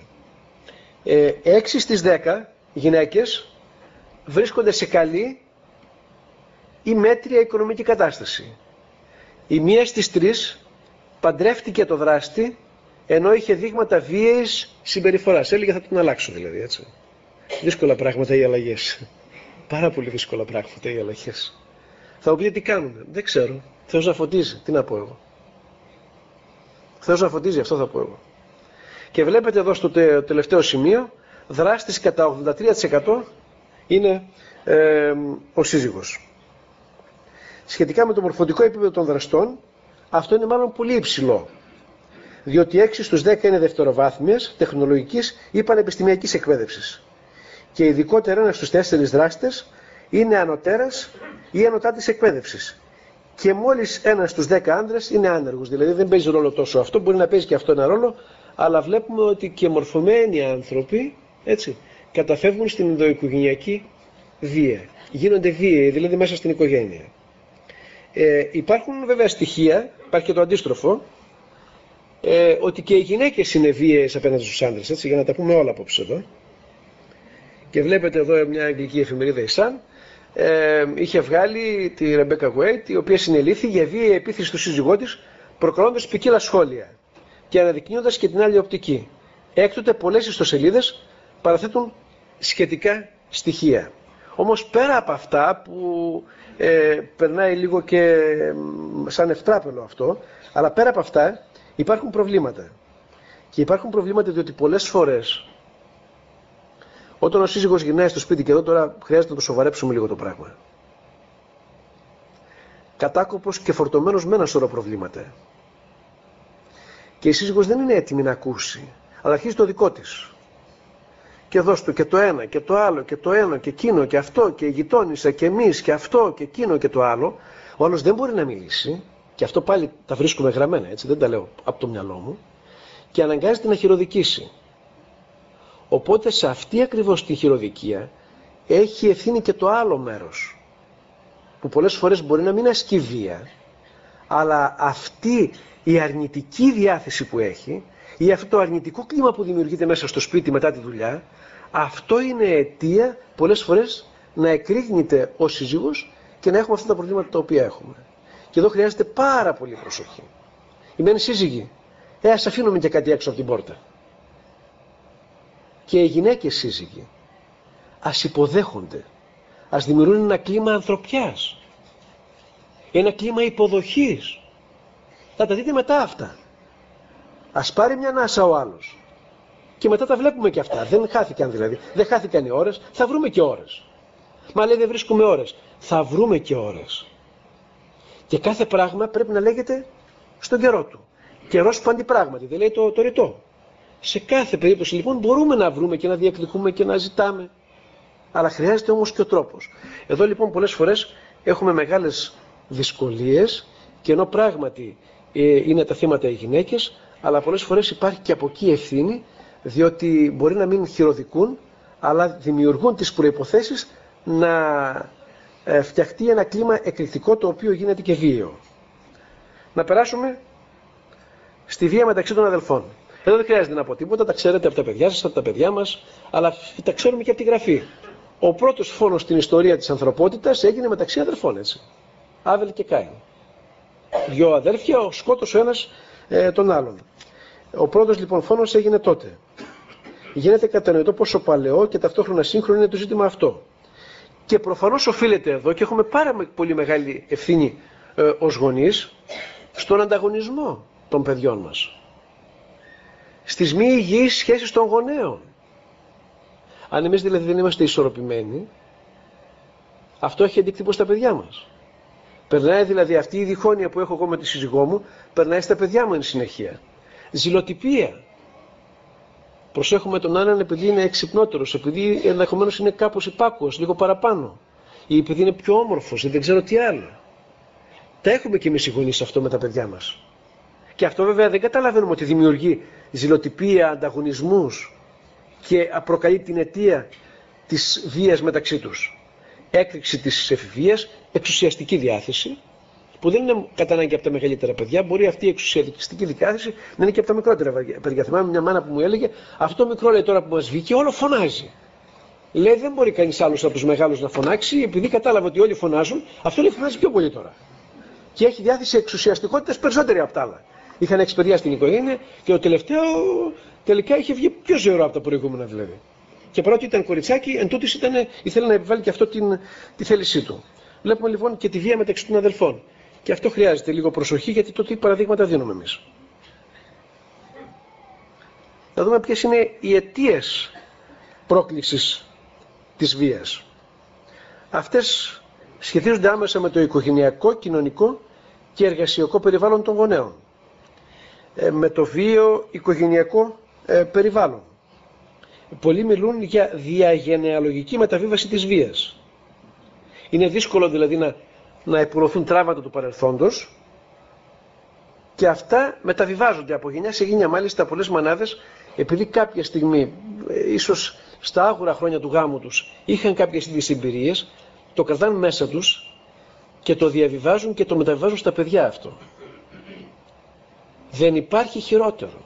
6 στις 10 γυναίκες βρίσκονται σε καλή ή μέτρια οικονομική κατάσταση. Η μία στις 3 παντρεύτηκε το δράστη ενώ είχε δείγματα βίαιης συμπεριφοράς. Έλεγε θα τον αλλάξω δηλαδή, έτσι. Δύσκολα πράγματα οι αλλαγές. Πάρα πολύ δύσκολα πράγματα οι αλλαγές. Θα μου πείτε τι κάνουμε? Δεν ξέρω. Θεός να φωτίζει. Τι να πω εγώ? Θεός να φωτίζει, αυτό θα πω εγώ. Και βλέπετε εδώ στο τελευταίο σημείο, δράστης κατά 83% είναι ο σύζυγος. Σχετικά με το μορφωτικό επίπεδο των δραστών, αυτό είναι μάλλον πολύ υψηλό. Διότι 6 στους 10 είναι δευτεροβάθμιας, τεχνολογικής ή πανεπιστημιακής εκπαίδευσης. Και ειδικότερα 1 στους 4 δράστες είναι ανωτέρας ή ανωτάτης εκπαίδευσης. Και μόλις 1 στους 10 άνδρες είναι άνεργος. Δηλαδή δεν παίζει ρόλο τόσο αυτό, μπορεί να παίζει και αυτό ένα ρόλο, αλλά βλέπουμε ότι και μορφωμένοι άνθρωποι, έτσι, καταφεύγουν στην ενδοοικογενειακή βία. Γίνονται βίαιοι, δηλαδή μέσα στην οικογένεια. Υπάρχουν βέβαια στοιχεία, υπάρχει και το αντίστροφο, ότι και οι γυναίκες είναι βίαιες απέναντι στους άντρες, έτσι, για να τα πούμε όλα απόψε εδώ. Και βλέπετε εδώ μια αγγλική εφημερίδα, η Sun, είχε βγάλει τη Ρεμπέκα Γουέιτ, η οποία συνελήφθη για βίαιη επίθεση του σύζυγό της, προκαλώντας ποικίλα σχόλια και αναδεικνύοντας και την άλλη οπτική. Έκτοτε πολλές ιστοσελίδες παραθέτουν σχετικά στοιχεία. Όμως πέρα από αυτά που περνάει λίγο και σαν ευτράπελο αυτό, αλλά πέρα από αυτά υπάρχουν προβλήματα. Και υπάρχουν προβλήματα διότι πολλές φορές όταν ο σύζυγος γυρνάει στο σπίτι, και εδώ τώρα χρειάζεται να το σοβαρέψουμε λίγο το πράγμα, κατάκοπος και φορτωμένος με ένα σωρό προβλήματα. Και η σύζυγος δεν είναι έτοιμη να ακούσει, αλλά αρχίζει το δικό της. Και δώσ' του και το ένα και το άλλο και το ένα και εκείνο και αυτό και η γειτόνισσα και εμείς και αυτό και εκείνο και το άλλο. Ο άλλος δεν μπορεί να μιλήσει, και αυτό πάλι τα βρίσκουμε γραμμένα, έτσι, δεν τα λέω από το μυαλό μου, και αναγκάζεται να χειροδικήσει. Οπότε σε αυτή ακριβώς τη χειροδικία έχει ευθύνη και το άλλο μέρος, που πολλές φορές μπορεί να μην ασκεί βία, αλλά αυτή η αρνητική διάθεση που έχει ή αυτό το αρνητικό κλίμα που δημιουργείται μέσα στο σπίτι μετά τη δουλειά, αυτό είναι αιτία πολλές φορές να εκρήγνεται ο σύζυγος και να έχουμε αυτά τα προβλήματα τα οποία έχουμε. Και εδώ χρειάζεται πάρα πολύ προσοχή. Οι μεν σύζυγοι, ας αφήνουμε και κάτι έξω από την πόρτα. Και οι γυναίκες σύζυγοι, ας υποδέχονται, ας δημιουργούν ένα κλίμα ανθρωπιάς, ένα κλίμα υποδοχής. Θα τα δείτε μετά αυτά. Ας πάρει μια ανάσα ο άλλος. και μετά τα βλέπουμε και αυτά. Δεν χάθηκαν δηλαδή. Δεν χάθηκαν οι ώρες, θα βρούμε και ώρες. Μα λέει δεν βρίσκουμε ώρες. Θα βρούμε και ώρες. Και κάθε πράγμα πρέπει να λέγεται στον καιρό του. Καιρός που αντιπράγματι, δεν λέει το ρητό. Σε κάθε περίπτωση λοιπόν μπορούμε να βρούμε και να διεκδικούμε και να ζητάμε. Αλλά χρειάζεται όμως και ο τρόπος. Εδώ λοιπόν πολλές φορές έχουμε μεγάλες δυσκολίες και ενώ πράγματι είναι τα θύματα οι γυναίκες, αλλά πολλές φορές υπάρχει και από εκεί ευθύνη, διότι μπορεί να μην χειροδικούν, αλλά δημιουργούν τις προϋποθέσεις να φτιαχτεί ένα κλίμα εκρηκτικό το οποίο γίνεται και βίαιο. Να περάσουμε στη βία μεταξύ των αδελφών. Εδώ δεν χρειάζεται να πω τίποτα, τα ξέρετε από τα παιδιά σας, από τα παιδιά μας, αλλά τα ξέρουμε και από τη Γραφή. Ο πρώτος φόνος στην ιστορία της ανθρωπότητας έγινε μεταξύ αδελφών, έτσι. Άβελ και Κάιν. Δυο αδέρφια, σκότωσε ο ένας τον άλλον. Ο πρώτος λοιπόν φόνος έγινε τότε. Γίνεται κατανοητό πόσο παλαιό και ταυτόχρονα σύγχρονο είναι το ζήτημα αυτό. Και προφανώς οφείλεται εδώ και έχουμε πάρα πολύ μεγάλη ευθύνη ως γονείς στον ανταγωνισμό των παιδιών μας. Στις μη υγιείς σχέσεις των γονέων. Αν εμείς δηλαδή δεν είμαστε ισορροπημένοι, αυτό έχει αντίκτυπο στα παιδιά μας. Περνάει δηλαδή αυτή η διχόνοια που έχω εγώ με τη σύζυγό μου, περνάει στα παιδιά μου εν συνεχεία. Ζηλοτυπία. Προσέχουμε τον άλλον επειδή είναι εξυπνότερος, επειδή ενδεχομένως είναι κάπως υπάκουος, λίγο παραπάνω. Ή επειδή είναι πιο όμορφος, ή δεν ξέρω τι άλλο. Τα έχουμε και εμείς οι γονείς αυτό με τα παιδιά μας. Και αυτό βέβαια δεν καταλαβαίνουμε ότι δημιουργεί ζηλοτυπία, ανταγωνισμούς και προκαλεί την αιτία της βίας μεταξύ τους. Έκρηξη της εφηβείας, εξουσιαστική διάθεση, που δεν είναι κατά ανάγκη από τα μεγαλύτερα παιδιά, μπορεί αυτή η εξουσιαστική διάθεση να είναι και από τα μικρότερα παιδιά. Θυμάμαι μια μάνα που μου έλεγε, αυτό το μικρό λέει τώρα που μας βγήκε, όλο φωνάζει. Λέει δεν μπορεί κανείς άλλος από τους μεγάλους να φωνάξει, επειδή κατάλαβε ότι όλοι φωνάζουν, αυτό λέει φωνάζει πιο πολύ τώρα. Και έχει διάθεση εξουσιαστικότητας περισσότερη από τα άλλα. Είχαν 6 παιδιά στην οικογένεια και το τελευταίο τελικά είχε βγει πιο ζωηρό από τα προηγούμενα δηλαδή. Και παρότι ήταν κοριτσάκι, εν τούτης ήθελε να επιβάλλει και αυτό τη θέλησή του. Βλέπουμε λοιπόν και τη βία μεταξύ των αδελφών. Και αυτό χρειάζεται λίγο προσοχή, γιατί το τι παραδείγματα δίνουμε εμείς. Να δούμε ποιες είναι οι αιτίες πρόκλησης της βίας. Αυτές σχετίζονται άμεσα με το οικογενειακό, κοινωνικό και εργασιακό περιβάλλον των γονέων. Με το βίαιο οικογενειακό περιβάλλον. Πολλοί μιλούν για διαγενεαλογική μεταβίβαση της βίας. Είναι δύσκολο δηλαδή να επουλωθούν τραύματα του παρελθόντος και αυτά μεταβιβάζονται από γενιά σε γενιά. Μάλιστα πολλές μανάδες, επειδή κάποια στιγμή, ίσως στα άγουρα χρόνια του γάμου τους, είχαν κάποιες ίδιες εμπειρίες, το κρατάνε μέσα τους και το διαβιβάζουν και το μεταβιβάζουν στα παιδιά αυτό. Δεν υπάρχει χειρότερο.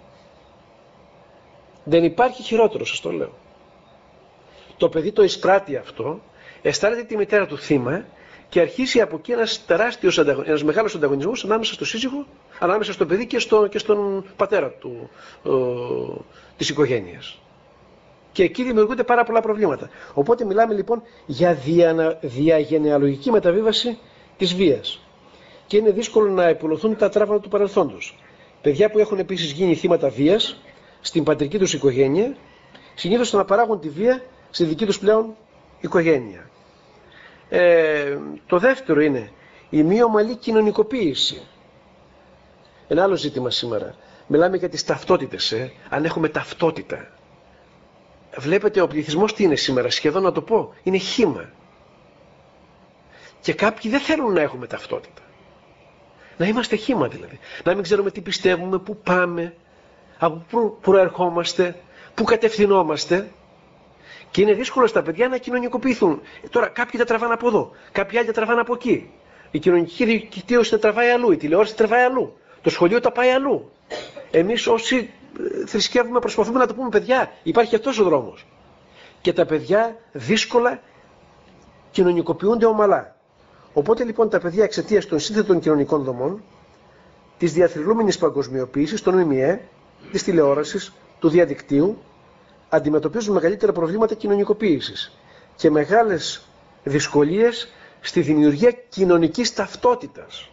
Δεν υπάρχει χειρότερο, σας το λέω. Το παιδί το εισπράττει αυτό, αισθάνεται τη μητέρα του θύμα και αρχίσει από εκεί ένας μεγάλος ανταγωνισμός ανάμεσα στο σύζυγο, ανάμεσα στο παιδί και στον πατέρα της οικογένειας. Και εκεί δημιουργούνται πάρα πολλά προβλήματα. Οπότε μιλάμε λοιπόν για διαγενεαλογική μεταβίβαση της βίας. Και είναι δύσκολο να επουλωθούν τα τραύματα του παρελθόντος. Παιδιά που έχουν επίσης γίνει θύματα βίας στην πατρική τους οικογένεια, συνήθως να παράγουν τη βία στη δική τους πλέον οικογένεια. Το δεύτερο είναι η μη ομαλή κοινωνικοποίηση. Ένα άλλο ζήτημα σήμερα. Μιλάμε για τις ταυτότητες. Αν έχουμε ταυτότητα. Βλέπετε ο πληθυσμός τι είναι σήμερα, σχεδόν να το πω, είναι χύμα. Και κάποιοι δεν θέλουν να έχουμε ταυτότητα. Να είμαστε χύμα δηλαδή. Να μην ξέρουμε τι πιστεύουμε, πού πάμε, από πού προερχόμαστε, πού κατευθυνόμαστε. Και είναι δύσκολο στα παιδιά να κοινωνικοποιηθούν. Τώρα κάποιοι τα τραβάνε από εδώ, κάποιοι άλλοι τα τραβάνε από εκεί. Η κοινωνική δικτύωση τα τραβάει αλλού, η τηλεόραση τραβάει αλλού, το σχολείο τα πάει αλλού. Εμείς όσοι θρησκεύουμε προσπαθούμε να το πούμε, παιδιά, υπάρχει αυτός ο δρόμος. Και τα παιδιά δύσκολα κοινωνικοποιούνται ομαλά. Οπότε λοιπόν τα παιδιά εξαιτίας των σύνθετων κοινωνικών δομών, της διαθρυλούμενης παγκοσμιοποίησης, των ΜΜΕ, της τηλεόρασης, του διαδικτύου, αντιμετωπίζουν μεγαλύτερα προβλήματα κοινωνικοποίησης και μεγάλες δυσκολίες στη δημιουργία κοινωνικής ταυτότητας.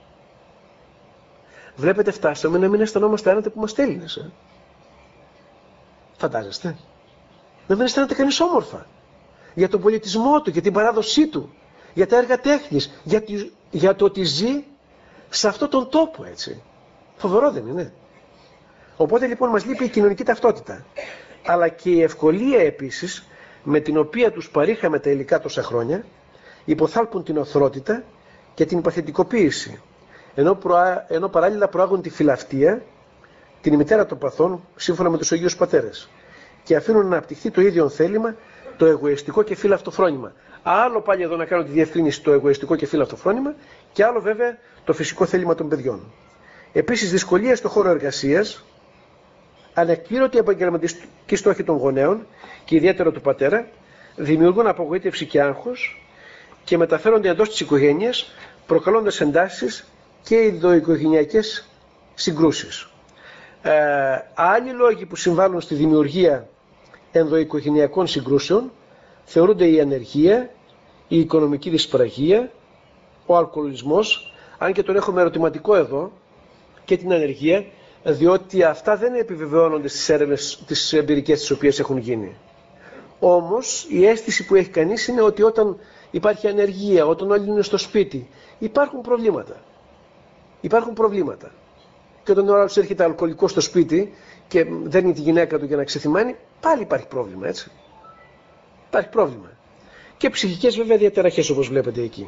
Βλέπετε, φτάσαμε να μην αισθανόμαστε άνετα που είμαστε Έλληνες. Φαντάζεστε. Να μην αισθάνεται κανείς όμορφα. Για τον πολιτισμό του, για την παράδοσή του, για τα έργα τέχνης, για το ότι ζει σε αυτόν τον τόπο, έτσι. Φοβερό δεν είναι? Οπότε λοιπόν μας λείπει η κοινωνική ταυτότητα. Αλλά και η ευκολία επίσης με την οποία τους παρήχαμε τα υλικά τόσα χρόνια υποθάλπουν την οθρότητα και την παθητικοποίηση. Ενώ παράλληλα προάγουν τη φιλαυτία, την μητέρα των παθών, σύμφωνα με τους Αγίους Πατέρες. Και αφήνουν να αναπτυχθεί το ίδιο θέλημα, το εγωιστικό και φύλαυτο φρόνημα. Άλλο πάλι εδώ να κάνω τη διευκρίνηση, το εγωιστικό και φύλαυτο φρόνημα, και άλλο βέβαια το φυσικό θέλημα των παιδιών. Επίσης, δυσκολία στο χώρο εργασίας, ανεκπλήρωτη επαγγελματική στόχη των γονέων και ιδιαίτερα του πατέρα, δημιουργούν απογοήτευση και άγχος και μεταφέρονται εντός της οικογένειας, προκαλώντας εντάσεις και ειδοοικογενειακές συγκρούσεις. Άλλοι λόγοι που συμβάλλουν στη δημιουργία ενδοοικογενειακών συγκρούσεων θεωρούνται η ανεργία, η οικονομική δυσπραγία, ο αλκοολισμός, αν και τον έχουμε ερωτηματικό εδώ, και την ανεργία, διότι αυτά δεν επιβεβαιώνονται στις έρευνες τις εμπειρικές τις οποίες έχουν γίνει. Όμως η αίσθηση που έχει κανείς είναι ότι όταν υπάρχει ανεργία, όταν όλοι είναι στο σπίτι, υπάρχουν προβλήματα. Υπάρχουν προβλήματα. Και όταν ο άλλος έρχεται αλκοολικό στο σπίτι και δένει τη γυναίκα του για να ξεθυμάνει, πάλι υπάρχει πρόβλημα, έτσι. Υπάρχει πρόβλημα. Και ψυχικές βέβαια διαταραχές, όπως βλέπετε εκεί.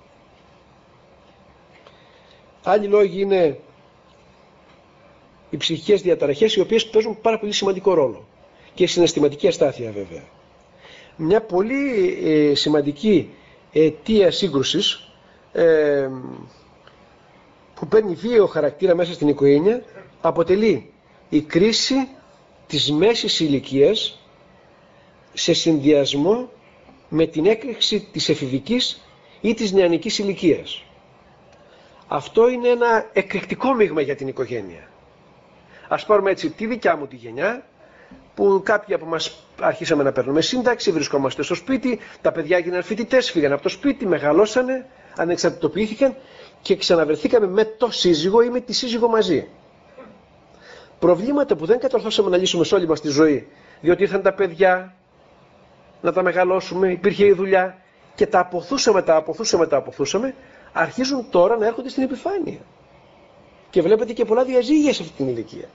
Άλλοι λόγοι είναι οι ψυχικές διαταραχές, οι οποίες παίζουν πάρα πολύ σημαντικό ρόλο. Και η συναισθηματική αστάθεια βέβαια. Μια πολύ σημαντική αιτία σύγκρουσης που παίρνει βίαιο χαρακτήρα μέσα στην οικογένεια αποτελεί η κρίση της μέσης ηλικίας σε συνδυασμό με την έκρηξη της εφηβικής ή της νεανικής ηλικίας. Αυτό είναι ένα εκρηκτικό μείγμα για την οικογένεια. Ας πάρουμε έτσι τη δικιά μου τη γενιά, που κάποιοι από μας αρχίσαμε να παίρνουμε σύνταξη, βρισκόμαστε στο σπίτι, τα παιδιά έγιναν φοιτητές, φύγαν από το σπίτι, μεγαλώσανε, ανεξαρτητοποιήθηκαν και ξαναβρεθήκαμε με το σύζυγο ή με τη σύζυγο μαζί. Προβλήματα που δεν κατορθώσαμε να λύσουμε σε όλη μας τη ζωή, διότι ήρθαν τα παιδιά να τα μεγαλώσουμε, υπήρχε η δουλειά και τα αποθούσαμε, αρχίζουν τώρα να έρχονται στην επιφάνεια. Και βλέπετε και πολλά διαζύγια σε αυτή την ηλικία.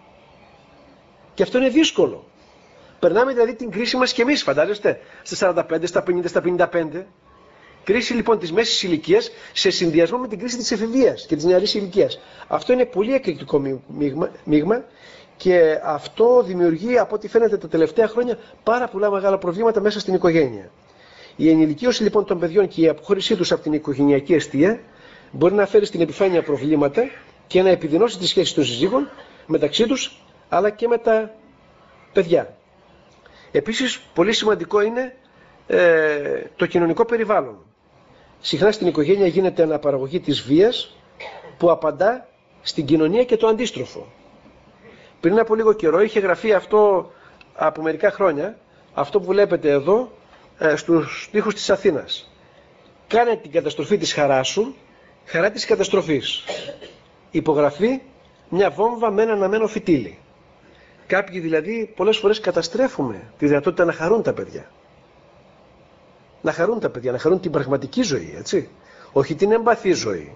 Και αυτό είναι δύσκολο. Περνάμε δηλαδή την κρίση μας και εμείς, φαντάζεστε, στα 45, στα 50, στα 55. Κρίση λοιπόν της μέσης ηλικίας σε συνδυασμό με την κρίση της εφηβείας και της νεαρής ηλικίας. Αυτό είναι πολύ εκρηκτικό μείγμα και αυτό δημιουργεί, από ό,τι φαίνεται τα τελευταία χρόνια, πάρα πολλά μεγάλα προβλήματα μέσα στην οικογένεια. Η ενηλικίωση λοιπόν των παιδιών και η αποχώρησή τους από την οικογενειακή εστία μπορεί να φέρει στην επιφάνεια προβλήματα και να επιδεινώσει τις σχέσεις των συζύγων μεταξύ τους, αλλά και με τα παιδιά. Επίσης, πολύ σημαντικό είναι το κοινωνικό περιβάλλον. Συχνά στην οικογένεια γίνεται αναπαραγωγή της βίας που απαντά στην κοινωνία και το αντίστροφο. Πριν από λίγο καιρό είχε γραφεί αυτό από μερικά χρόνια, αυτό που βλέπετε εδώ στους τοίχους της Αθήνας. Κάνε την καταστροφή της χαράς σου, χαρά της καταστροφής. Υπογραφή μια βόμβα με ένα αναμένο φυτίλι. Κάποιοι δηλαδή πολλές φορές καταστρέφουμε τη δυνατότητα να χαρούν τα παιδιά. Να χαρούν τα παιδιά, να χαρούν την πραγματική ζωή, έτσι. Όχι την εμπαθή ζωή.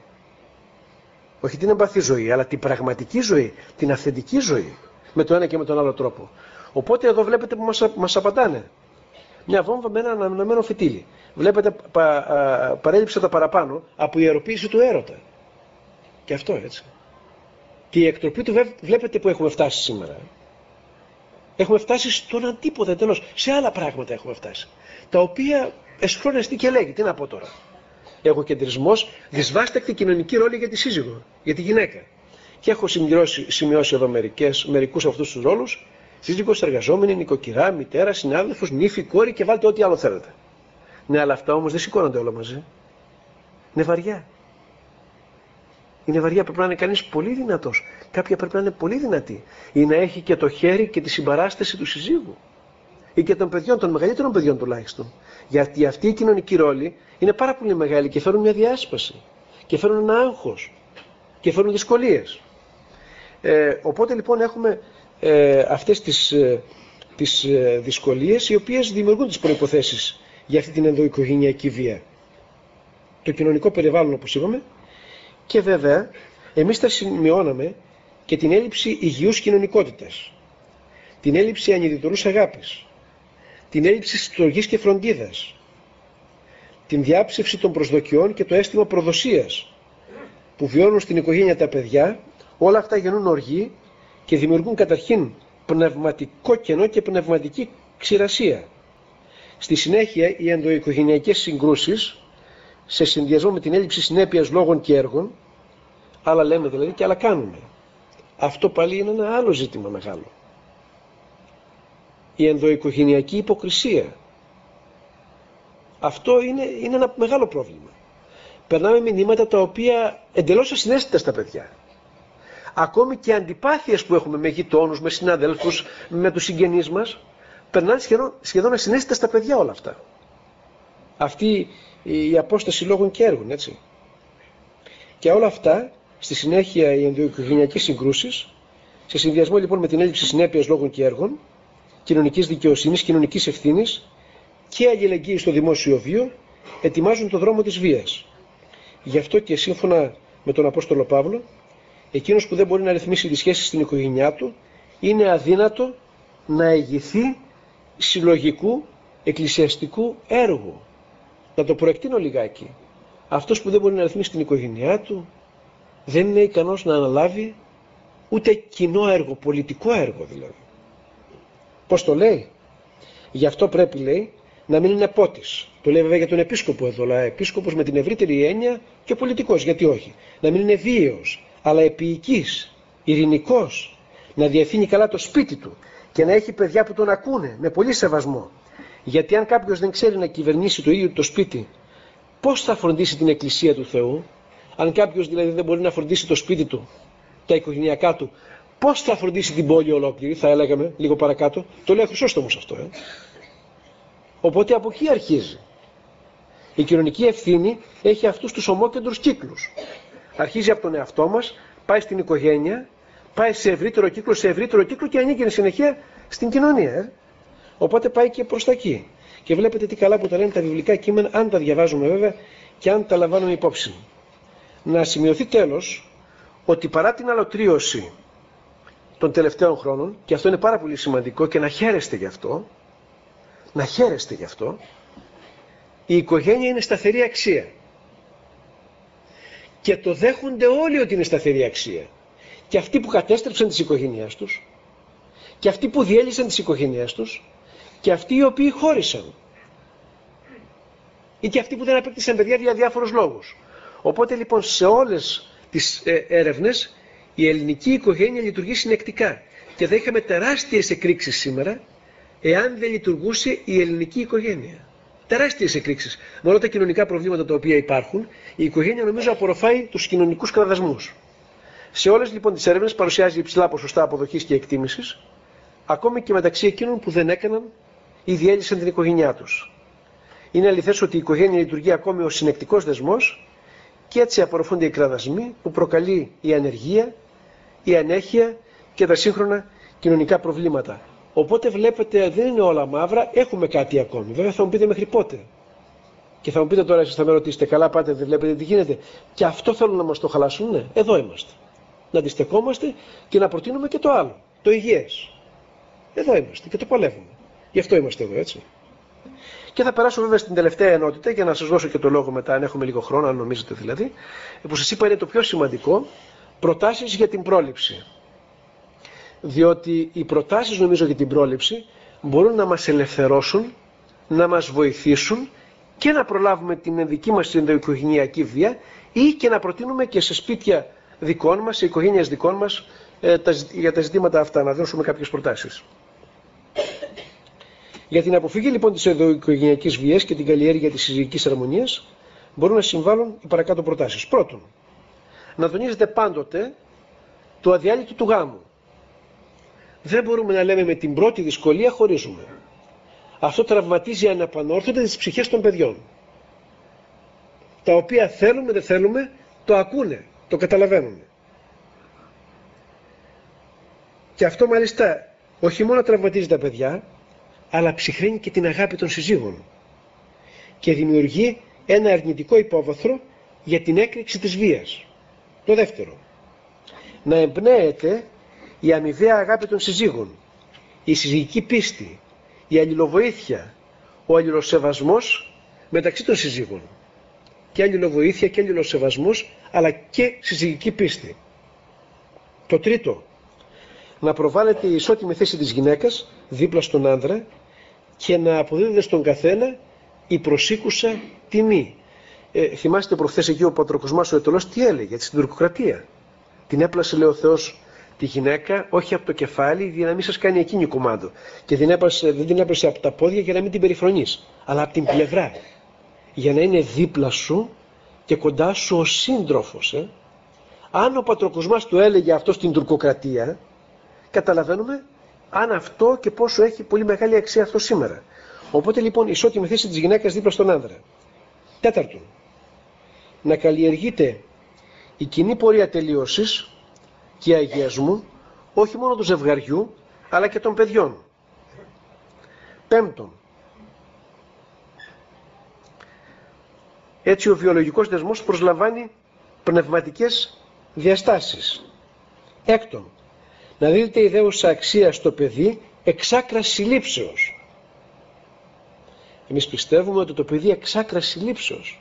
Όχι την εμπαθή ζωή, αλλά την πραγματική ζωή, την αυθεντική ζωή. Με το ένα και με τον άλλο τρόπο. Οπότε εδώ βλέπετε που μας απαντάνε. Μια βόμβα με ένα αναμένο φυτίλι. Βλέπετε παρέλειψε το παραπάνω από ιεροποίηση του έρωτα. Και αυτό έτσι. Και η εκτροπή του βλέπετε που έχουμε φτάσει σήμερα. Έχουμε φτάσει στον αντίποδα τέλος. Σε άλλα πράγματα έχουμε φτάσει. Τα οποία εσχρόνεστη και λέγει. Τι να πω τώρα. Εγωκεντρισμός, δυσβάστακτη κοινωνική ρόλη για τη σύζυγο, για τη γυναίκα. Και έχω σημειώσει εδώ μερικούς από αυτούς τους ρόλους. Σύζυγος, εργαζόμενη, νοικοκυρά, μητέρα, συνάδελφος, νύφη, κόρη και βάλτε ό,τι άλλο θέλετε. Ναι, αλλά αυτά όμως δεν σηκώνονται όλα μαζί. Είναι βαριά. Είναι βαριά, πρέπει να είναι κανείς πολύ δυνατός. Κάποια πρέπει να είναι πολύ δυνατή. Ή να έχει και το χέρι και τη συμπαράσταση του συζύγου. Ή και των παιδιών, των μεγαλύτερων παιδιών τουλάχιστον. Γιατί αυτή η κοινωνική ρόλη είναι πάρα πολύ μεγάλη και φέρουν μια διάσπαση. Και φέρουν ένα άγχος. Και φέρουν δυσκολίες. Οπότε λοιπόν έχουμε αυτές τις τις δυσκολίες οι οποίες δημιουργούν τις προϋποθέσεις για αυτή την ενδοοικογενειακή βία. Το κοινωνικό περιβάλλον, όπως είπαμε, και βέβαια εμείς θα σημειώναμε και την έλλειψη υγιούς κοινωνικότητας, την έλλειψη ανειδητορούς αγάπης, την έλλειψη συλλογής και φροντίδας, την διάψευση των προσδοκιών και το αίσθημα προδοσίας που βιώνουν στην οικογένεια τα παιδιά. Όλα αυτά γεννούν οργή και δημιουργούν καταρχήν πνευματικό κενό και πνευματική ξηρασία. Στη συνέχεια, οι ενδοοικογενειακές συγκρούσεις, σε συνδυασμό με την έλλειψη συνέπειας λόγων και έργων, άλλα λέμε δηλαδή και άλλα κάνουμε. Αυτό πάλι είναι ένα άλλο ζήτημα μεγάλο. Η ενδοοικογενειακή υποκρισία. Αυτό είναι ένα μεγάλο πρόβλημα. Περνάμε μηνύματα τα οποία εντελώς ασυναίσθητα στα παιδιά. Ακόμη και αντιπάθειες που έχουμε με γειτόνους, με συναδέλφους, με τους συγγενείς μας, περνάνε σχεδόν ασυναίσθητα στα παιδιά όλα αυτά. Αυτή η απόσταση λόγων και έργων, έτσι. Και όλα αυτά, στη συνέχεια οι ενδοοικογενειακές συγκρούσεις, σε συνδυασμό λοιπόν με την έλλειψη συνέπειας λόγων και έργων, κοινωνικής δικαιοσύνης, κοινωνικής ευθύνης και αλληλεγγύη στο δημόσιο βίο, ετοιμάζουν το δρόμο της βίας. Γι' αυτό και σύμφωνα με τον Απόστολο Παύλο, εκείνος που δεν μπορεί να ρυθμίσει τις σχέσεις στην οικογένειά του, είναι αδύνατο να ηγηθεί συλλογικού εκκλησιαστικού έργου. Να το προεκτείνω λιγάκι. Αυτός που δεν μπορεί να ρυθμίσει την οικογένειά του, δεν είναι ικανός να αναλάβει ούτε κοινό έργο, πολιτικό έργο δηλαδή. Πώς το λέει? Γι' αυτό πρέπει, λέει, να μην είναι πότης. Το λέει βέβαια για τον επίσκοπο εδώ, αλλά επίσκοπος με την ευρύτερη έννοια και πολιτικός, γιατί όχι. Να μην είναι βίαιος, αλλά επίοικης, ειρηνικός, να διευθύνει καλά το σπίτι του και να έχει παιδιά που τον ακούνε με πολύ σεβασμό. Γιατί αν κάποιος δεν ξέρει να κυβερνήσει το ίδιο το σπίτι, πώς θα φροντίσει την Εκκλησία του Θεού? Αν κάποιος δηλαδή δεν μπορεί να φροντίσει το σπίτι του, τα οικογενειακά του, πώς θα φροντίσει την πόλη ολόκληρη? Θα έλεγαμε λίγο παρακάτω. Το λέει ο Χρυσόστομος αυτό. Οπότε από εκεί αρχίζει. Η κοινωνική ευθύνη έχει αυτούς τους ομόκεντρους κύκλους. Αρχίζει από τον εαυτό μας, πάει στην οικογένεια, πάει σε ευρύτερο κύκλο και ανήκει συνεχεία στην κοινωνία. Οπότε πάει και προς τα εκεί. Και βλέπετε τι καλά που τα λένε τα βιβλικά κείμενα, αν τα διαβάζουμε βέβαια και αν τα λαμβάνουμε υπόψη. Να σημειωθεί τέλος ότι παρά την αλωτρίωση των τελευταίων χρόνων, και αυτό είναι πάρα πολύ σημαντικό και να χαίρεστε γι' αυτό, η οικογένεια είναι σταθερή αξία. Και το δέχονται όλοι ότι είναι σταθερή αξία. Και αυτοί που κατέστρεψαν τις οικογένειές τους, και αυτοί που διέλυσαν τις οικογένειές τους, και αυτοί οι οποίοι χώρισαν. Ή και αυτοί που δεν απέκτησαν παιδιά για διάφορους λόγους. Οπότε λοιπόν σε όλες τις έρευνες η ελληνική οικογένεια λειτουργεί συνεκτικά. Και θα είχαμε τεράστιες εκρήξεις σήμερα εάν δεν λειτουργούσε η ελληνική οικογένεια. Τεράστιες εκρήξεις. Με όλα τα κοινωνικά προβλήματα τα οποία υπάρχουν, η οικογένεια νομίζω απορροφάει τους κοινωνικούς κραδασμούς. Σε όλες λοιπόν τις έρευνες παρουσιάζει υψηλά ποσοστά αποδοχής και εκτίμησης, ακόμη και μεταξύ εκείνων που δεν έκαναν ή διέλυσαν την οικογένειά τους. Είναι αληθές ότι η οικογένεια λειτουργεί ακόμη ως συνεκτικός δεσμός και έτσι απορροφούνται οι κραδασμοί που προκαλεί η ανεργία, η ανέχεια και τα σύγχρονα κοινωνικά προβλήματα. Οπότε βλέπετε δεν είναι όλα μαύρα, έχουμε κάτι ακόμη. Βέβαια θα μου πείτε μέχρι πότε. Και θα μου πείτε τώρα, εσείς θα με ρωτήσετε, καλά πάτε, δεν βλέπετε τι γίνεται? Και αυτό θέλουν να μας το χαλάσουν, ναι, εδώ είμαστε. Να αντιστεκόμαστε και να προτείνουμε και το άλλο, το υγιές. Εδώ είμαστε και το παλεύουμε. Γι' αυτό είμαστε εδώ, έτσι. Και θα περάσω βέβαια στην τελευταία ενότητα για να σας δώσω και το λόγο μετά, αν έχουμε λίγο χρόνο, αν νομίζετε δηλαδή, που σας είπα είναι το πιο σημαντικό, προτάσεις για την πρόληψη. Διότι οι προτάσεις νομίζω για την πρόληψη μπορούν να μας ελευθερώσουν, να μας βοηθήσουν και να προλάβουμε την δική μας ενδοοικογενειακή βία ή και να προτείνουμε και σε σπίτια δικών μας, σε οικογένειες δικών μας για τα ζητήματα αυτά, να δώσουμε κάποιες προτάσεις. Για την αποφυγή λοιπόν της ενδοοικογενειακής βίας και την καλλιέργεια της συζυγικής αρμονίας μπορούν να συμβάλλουν οι παρακάτω προτάσεις. Πρώτον, να τονίζετε πάντοτε το αδιάλειτο του γάμου. Δεν μπορούμε να λέμε με την πρώτη δυσκολία χωρίζουμε. Αυτό τραυματίζει αναπανόρθωτα τις ψυχές των παιδιών. Τα οποία θέλουμε, δεν θέλουμε, το ακούνε, το καταλαβαίνουν. Και αυτό μάλιστα όχι μόνο τραυματίζει τα παιδιά, αλλά ψυχραίνει και την αγάπη των συζύγων και δημιουργεί ένα αρνητικό υπόβαθρο για την έκρηξη της βίας. Το δεύτερο, να εμπνέεται η αμοιβαία αγάπη των συζύγων, η συζυγική πίστη, η αλληλοβοήθεια, ο αλληλοσεβασμός μεταξύ των συζύγων. Και αλληλοβοήθεια και αλληλοσεβασμός, αλλά και συζυγική πίστη. Το τρίτο, να προβάλλεται η ισότιμη θέση της γυναίκας δίπλα στον άνδρα και να αποδίδεται στον καθένα η προσήκουσα τιμή. Θυμάστε προχθές εκεί ο Πατροκοσμάς ο Αιτωλός τι έλεγε στην τουρκοκρατία. Την έπλασε, λέει ο Θεός, τη γυναίκα όχι από το κεφάλι για να μην σας κάνει εκείνη κουμάντο. Και δεν την έπλασε από τα πόδια για να μην την περιφρονείς, αλλά από την πλευρά. Για να είναι δίπλα σου και κοντά σου ο σύντροφος. Αν ο Πατροκοσμάς του έλεγε αυτό στην τουρκοκρατία, καταλαβαίνουμε αν αυτό και πόσο έχει πολύ μεγάλη αξία αυτό σήμερα. Οπότε λοιπόν ισότιμη θέση της γυναίκας δίπλα στον άνδρα. Τέταρτον, να καλλιεργείται η κοινή πορεία τελείωσης και αγιασμού όχι μόνο του ζευγαριού αλλά και των παιδιών. Πέμπτον, έτσι ο βιολογικός δεσμός προσλαμβάνει πνευματικές διαστάσεις. Έκτον, να δίδεται ιδέουσα αξία στο παιδί εξ άκρας συλλήψεως. Εμείς πιστεύουμε ότι το παιδί εξ άκρας συλλήψεως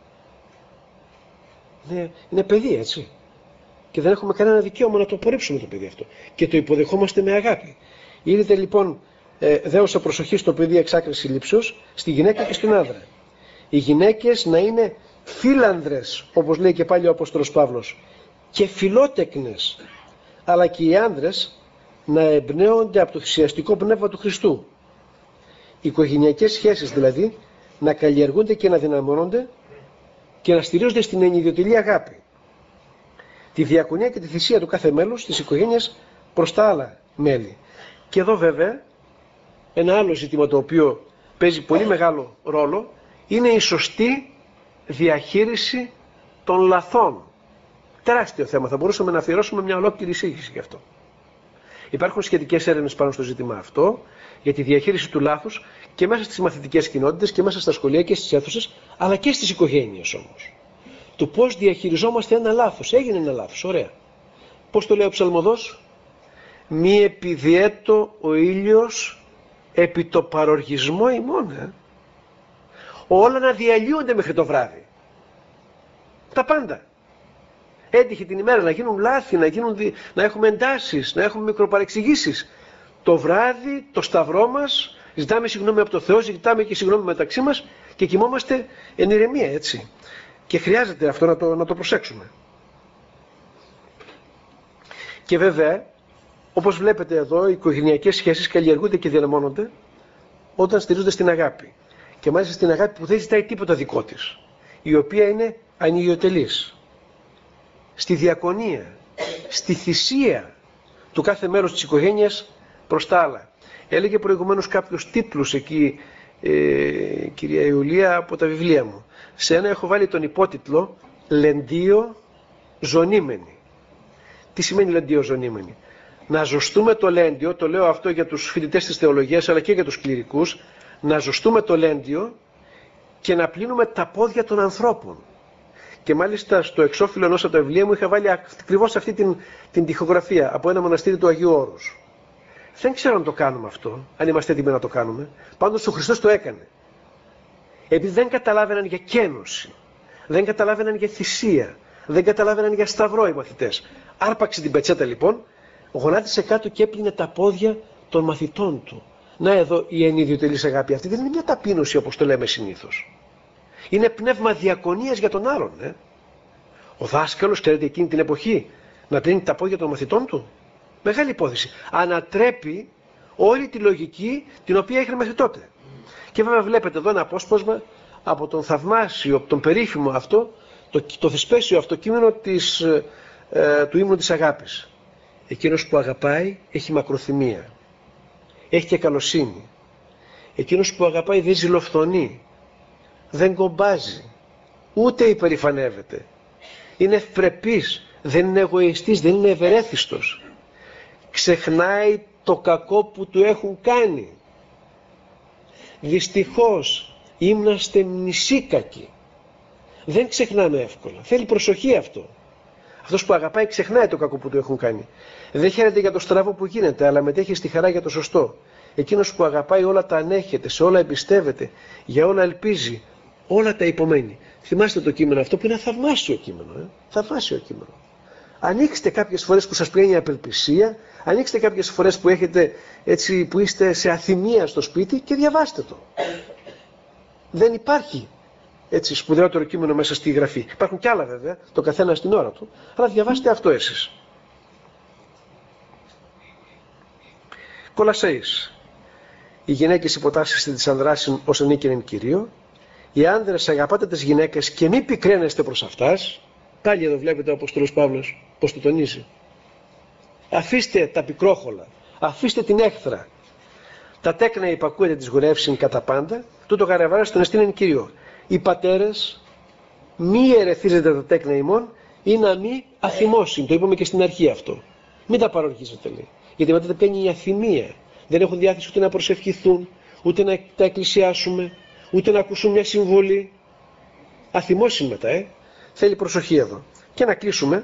είναι παιδί, έτσι. Και δεν έχουμε κανένα δικαίωμα να το απορρίψουμε το παιδί αυτό. Και το υποδεχόμαστε με αγάπη. Είδετε λοιπόν δέουσα προσοχή στο παιδί εξ άκρας συλλήψεως, στη γυναίκα και στον άνδρα. Οι γυναίκες να είναι φίλανδρες, όπως λέει και πάλι ο Απόστολος Παύλος, και φιλότεκνες, αλλά και οι άνδρες να εμπνέονται από το θυσιαστικό πνεύμα του Χριστού. Οι οικογενειακές σχέσεις δηλαδή να καλλιεργούνται και να δυναμώνονται και να στηρίζονται στην ενιδιοτελή αγάπη. Τη διακονία και τη θυσία του κάθε μέλους της οικογένειας προς τα άλλα μέλη. Και εδώ βέβαια ένα άλλο ζήτημα το οποίο παίζει πολύ μεγάλο ρόλο είναι η σωστή διαχείριση των λαθών. Τεράστιο θέμα, θα μπορούσαμε να αφιερώσουμε μια ολόκληρη εισήγηση γι' αυτό. Υπάρχουν σχετικές έρευνες πάνω στο ζήτημα αυτό, για τη διαχείριση του λάθους και μέσα στις μαθητικές κοινότητες και μέσα στα σχολεία και στις αίθουσες, αλλά και στις οικογένειες όμως. Του πώς διαχειριζόμαστε ένα λάθος. Έγινε ένα λάθος, ωραία. Πώς το λέει ο Ψαλμοδός? Μη επιδιέτω ο ήλιος επί το παροργισμό ημών. Όλα να διαλύονται μέχρι το βράδυ. Τα πάντα. Έτυχε την ημέρα να γίνουν λάθη, να έχουμε εντάσεις, να έχουμε μικροπαρεξηγήσεις. Το βράδυ, το σταυρό μας, ζητάμε συγγνώμη από το Θεό, ζητάμε και συγγνώμη μεταξύ μας και κοιμόμαστε εν ηρεμία, έτσι. Και χρειάζεται αυτό να το προσέξουμε. Και βέβαια, όπως βλέπετε εδώ, οι οικογενειακές σχέσεις καλλιεργούνται και διανεμώνονται όταν στηρίζονται στην αγάπη. Και μάλιστα στην αγάπη που δεν ζητάει τίποτα δικό της, η οποία είναι ανιδιοτελής. Στη διακονία, στη θυσία του κάθε μέρους της οικογένειας προς τα άλλα. Έλεγε προηγουμένως κάποιους τίτλους εκεί, κυρία Ιουλία, από τα βιβλία μου. Σε ένα έχω βάλει τον υπότιτλο «Λεντίο ζωνήμενη». Τι σημαίνει λεντίο ζωνήμενη? Να ζωστούμε το λέντιο, το λέω αυτό για τους φοιτητές της θεολογίας αλλά και για τους κληρικούς, να ζωστούμε το λέντιο και να πλύνουμε τα πόδια των ανθρώπων. Και μάλιστα στο εξώφυλλο ενός από τα βιβλία μου είχα βάλει ακριβώς αυτή την τοιχογραφία από ένα μοναστήρι του Αγίου Όρους. Δεν ξέρω αν το κάνουμε αυτό, αν είμαστε έτοιμοι να το κάνουμε. Πάντως ο Χριστός το έκανε. Επειδή δεν καταλάβαιναν για κένωση, δεν καταλάβαιναν για θυσία, δεν καταλάβαιναν για σταυρό οι μαθητές. Άρπαξε την πετσέτα λοιπόν, γονάτισε κάτω και έπλυνε τα πόδια των μαθητών του. Να εδώ η ενιδιοτελής αγάπη αυτή δεν είναι μια ταπείνωση όπως το λέμε συνήθως. Είναι πνεύμα διακονίας για τον άλλον. Ο δάσκαλος, ξέρετε εκείνη την εποχή, να πλύνει τα πόδια των μαθητών του. Μεγάλη υπόθεση. Ανατρέπει όλη τη λογική την οποία είχαν μέχρι τότε. Και βέβαια βλέπετε εδώ ένα απόσπασμα από τον θαυμάσιο, από τον περίφημο αυτό, το θεσπέσιο αυτό κείμενο του ύμνου της αγάπης. Εκείνος που αγαπάει έχει μακροθυμία. Έχει και καλοσύνη. Εκείνος που αγαπάει δεν ζηλοφθονεί. Δεν κομπάζει. Ούτε υπερηφανεύεται. Είναι ευπρεπής. Δεν είναι εγωιστής. Δεν είναι ευερέθιστος. Ξεχνάει το κακό που του έχουν κάνει. Δυστυχώς είμαστε μνησίκακοι. Δεν ξεχνάμε εύκολα. Θέλει προσοχή αυτό. Αυτός που αγαπάει ξεχνάει το κακό που του έχουν κάνει. Δεν χαίρεται για το στραβό που γίνεται, αλλά μετέχει στη χαρά για το σωστό. Εκείνος που αγαπάει όλα τα ανέχεται, σε όλα εμπιστεύεται, για όλα ελπίζει, όλα τα υπομένει. Θυμάστε το κείμενο αυτό που είναι ένα θαυμάσιο κείμενο. Θαυμάσιο κείμενο. Ανοίξτε κάποιες φορές που σας πλένει η απελπισία, ανοίξτε κάποιες φορές που έχετε έτσι, που είστε σε αθυμία στο σπίτι και διαβάστε το. Δεν υπάρχει έτσι σπουδαιότερο κείμενο μέσα στη γραφή. Υπάρχουν κι άλλα βέβαια, το καθένα στην ώρα του, αλλά διαβάστε αυτό εσείς. Κολασσέης. Οι γυναίκες υποτάσσεστε τις ανδράσιν ως ανήκειν Κυρίω. Οι άνδρες αγαπάτε τις γυναίκες και μη πικραίνεστε προς αυτάς. Πάλι εδώ βλέπετε ο Απόστολος Παύλος πως το τονίζει. Αφήστε τα πικρόχολα, αφήστε την έχθρα. Τα τέκνα υπακούετε της γουρεύσιν κατά πάντα, τούτο γαρεβάρας τον εστίνεν Κυρίω. Οι πατέρες μη ερεθίζετε τα τέκνα ημών ή να μη αθυμώσιν. Το είπαμε και στην αρχή αυτό. Μην τα παροργίζετε, λέει. Γιατί μετά τα πιάνει η αθυμία. Δεν έχουν διάθεση ούτε να προσευχηθούν, ούτε να τα εκκλησιάσουμε, ούτε να ακούσουν μια συμβολή. Αθυμώσιν μετά, Θέλει προσοχή εδώ. Και να κλείσουμε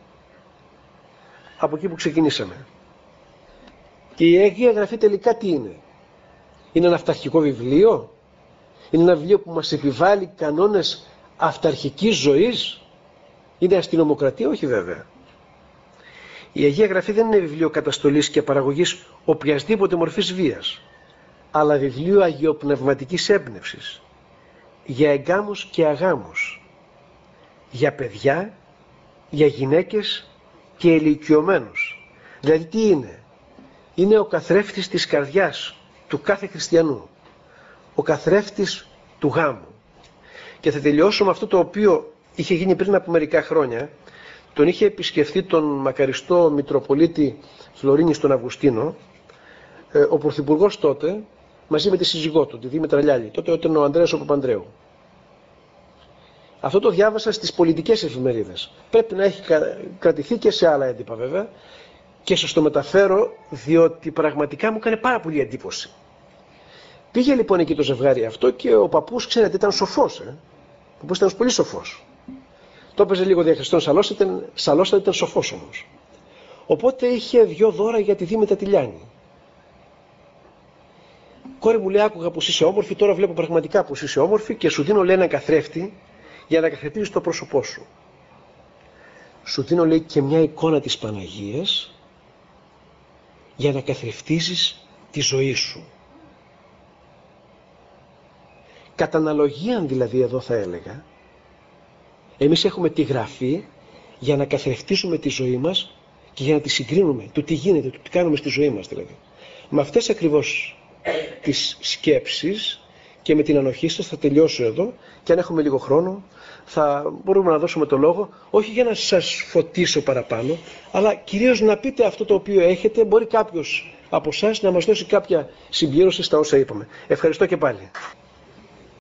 από εκεί που ξεκινήσαμε. Και η Αγία Γραφή τελικά τι είναι? Είναι ένα αυταρχικό βιβλίο? Είναι ένα βιβλίο που μας επιβάλλει κανόνες αυταρχικής ζωής? Είναι αστυνομοκρατία? Όχι βέβαια. Η Αγία Γραφή δεν είναι βιβλίο καταστολής και παραγωγής οποιασδήποτε μορφής βίας, αλλά βιβλίο αγιοπνευματικής έμπνευσης, για εγκάμους και αγάμους, για παιδιά, για γυναίκες και ηλικιωμένους. Δηλαδή τι είναι? Είναι ο καθρέφτης της καρδιάς του κάθε χριστιανού, ο καθρέφτης του γάμου. Και θα τελειώσω με αυτό το οποίο είχε γίνει πριν από μερικά χρόνια. Τον είχε επισκεφθεί τον μακαριστό Μητροπολίτη Φλωρίνη στον Αυγουστίνο, ο Πρωθυπουργός τότε, μαζί με τη σύζυγό του, τη Δήμητρα Λιάλη. Τότε ήταν ο Ανδρέας ο Παπανδρέου. Αυτό το διάβασα στις πολιτικές εφημερίδες. Πρέπει να έχει κρατηθεί και σε άλλα έντυπα βέβαια, και σας το μεταφέρω διότι πραγματικά μου έκανε πάρα πολύ εντύπωση. Πήγε λοιπόν εκεί το ζευγάρι αυτό και ο παππούς, ξέρετε, ήταν σοφός. Ο παππούς ήταν πολύ σοφός. Το έπαιζε λίγο διαχριστόν σαλός, ήταν σοφός όμως. Οπότε είχε 2 δώρα για τη Δήμητρα τη Λιάνη. Κόρη μου, λέει, άκουγα πως είσαι όμορφη, τώρα βλέπω πραγματικά πως είσαι όμορφη και σου δίνω, λέει, ένα καθρέφτη για να καθρεφτίζεις το πρόσωπό σου. Σου δίνω, λέει, και μια εικόνα της Παναγίας για να καθρεφτίζεις τη ζωή σου. Κατά αναλογία δηλαδή εδώ θα έλεγα, εμείς έχουμε τη Γραφή για να καθρεφτίζουμε τη ζωή μας και για να τη συγκρίνουμε, το τι γίνεται, το τι κάνουμε στη ζωή μας δηλαδή. Με αυτές ακριβώς τις σκέψεις και με την ανοχή σας θα τελειώσω εδώ, και αν έχουμε λίγο χρόνο θα μπορούμε να δώσουμε το λόγο, όχι για να σας φωτίσω παραπάνω, αλλά κυρίως να πείτε αυτό το οποίο έχετε. Μπορεί κάποιος από εσάς να μας δώσει κάποια συμπλήρωση στα όσα είπαμε. Ευχαριστώ και πάλι.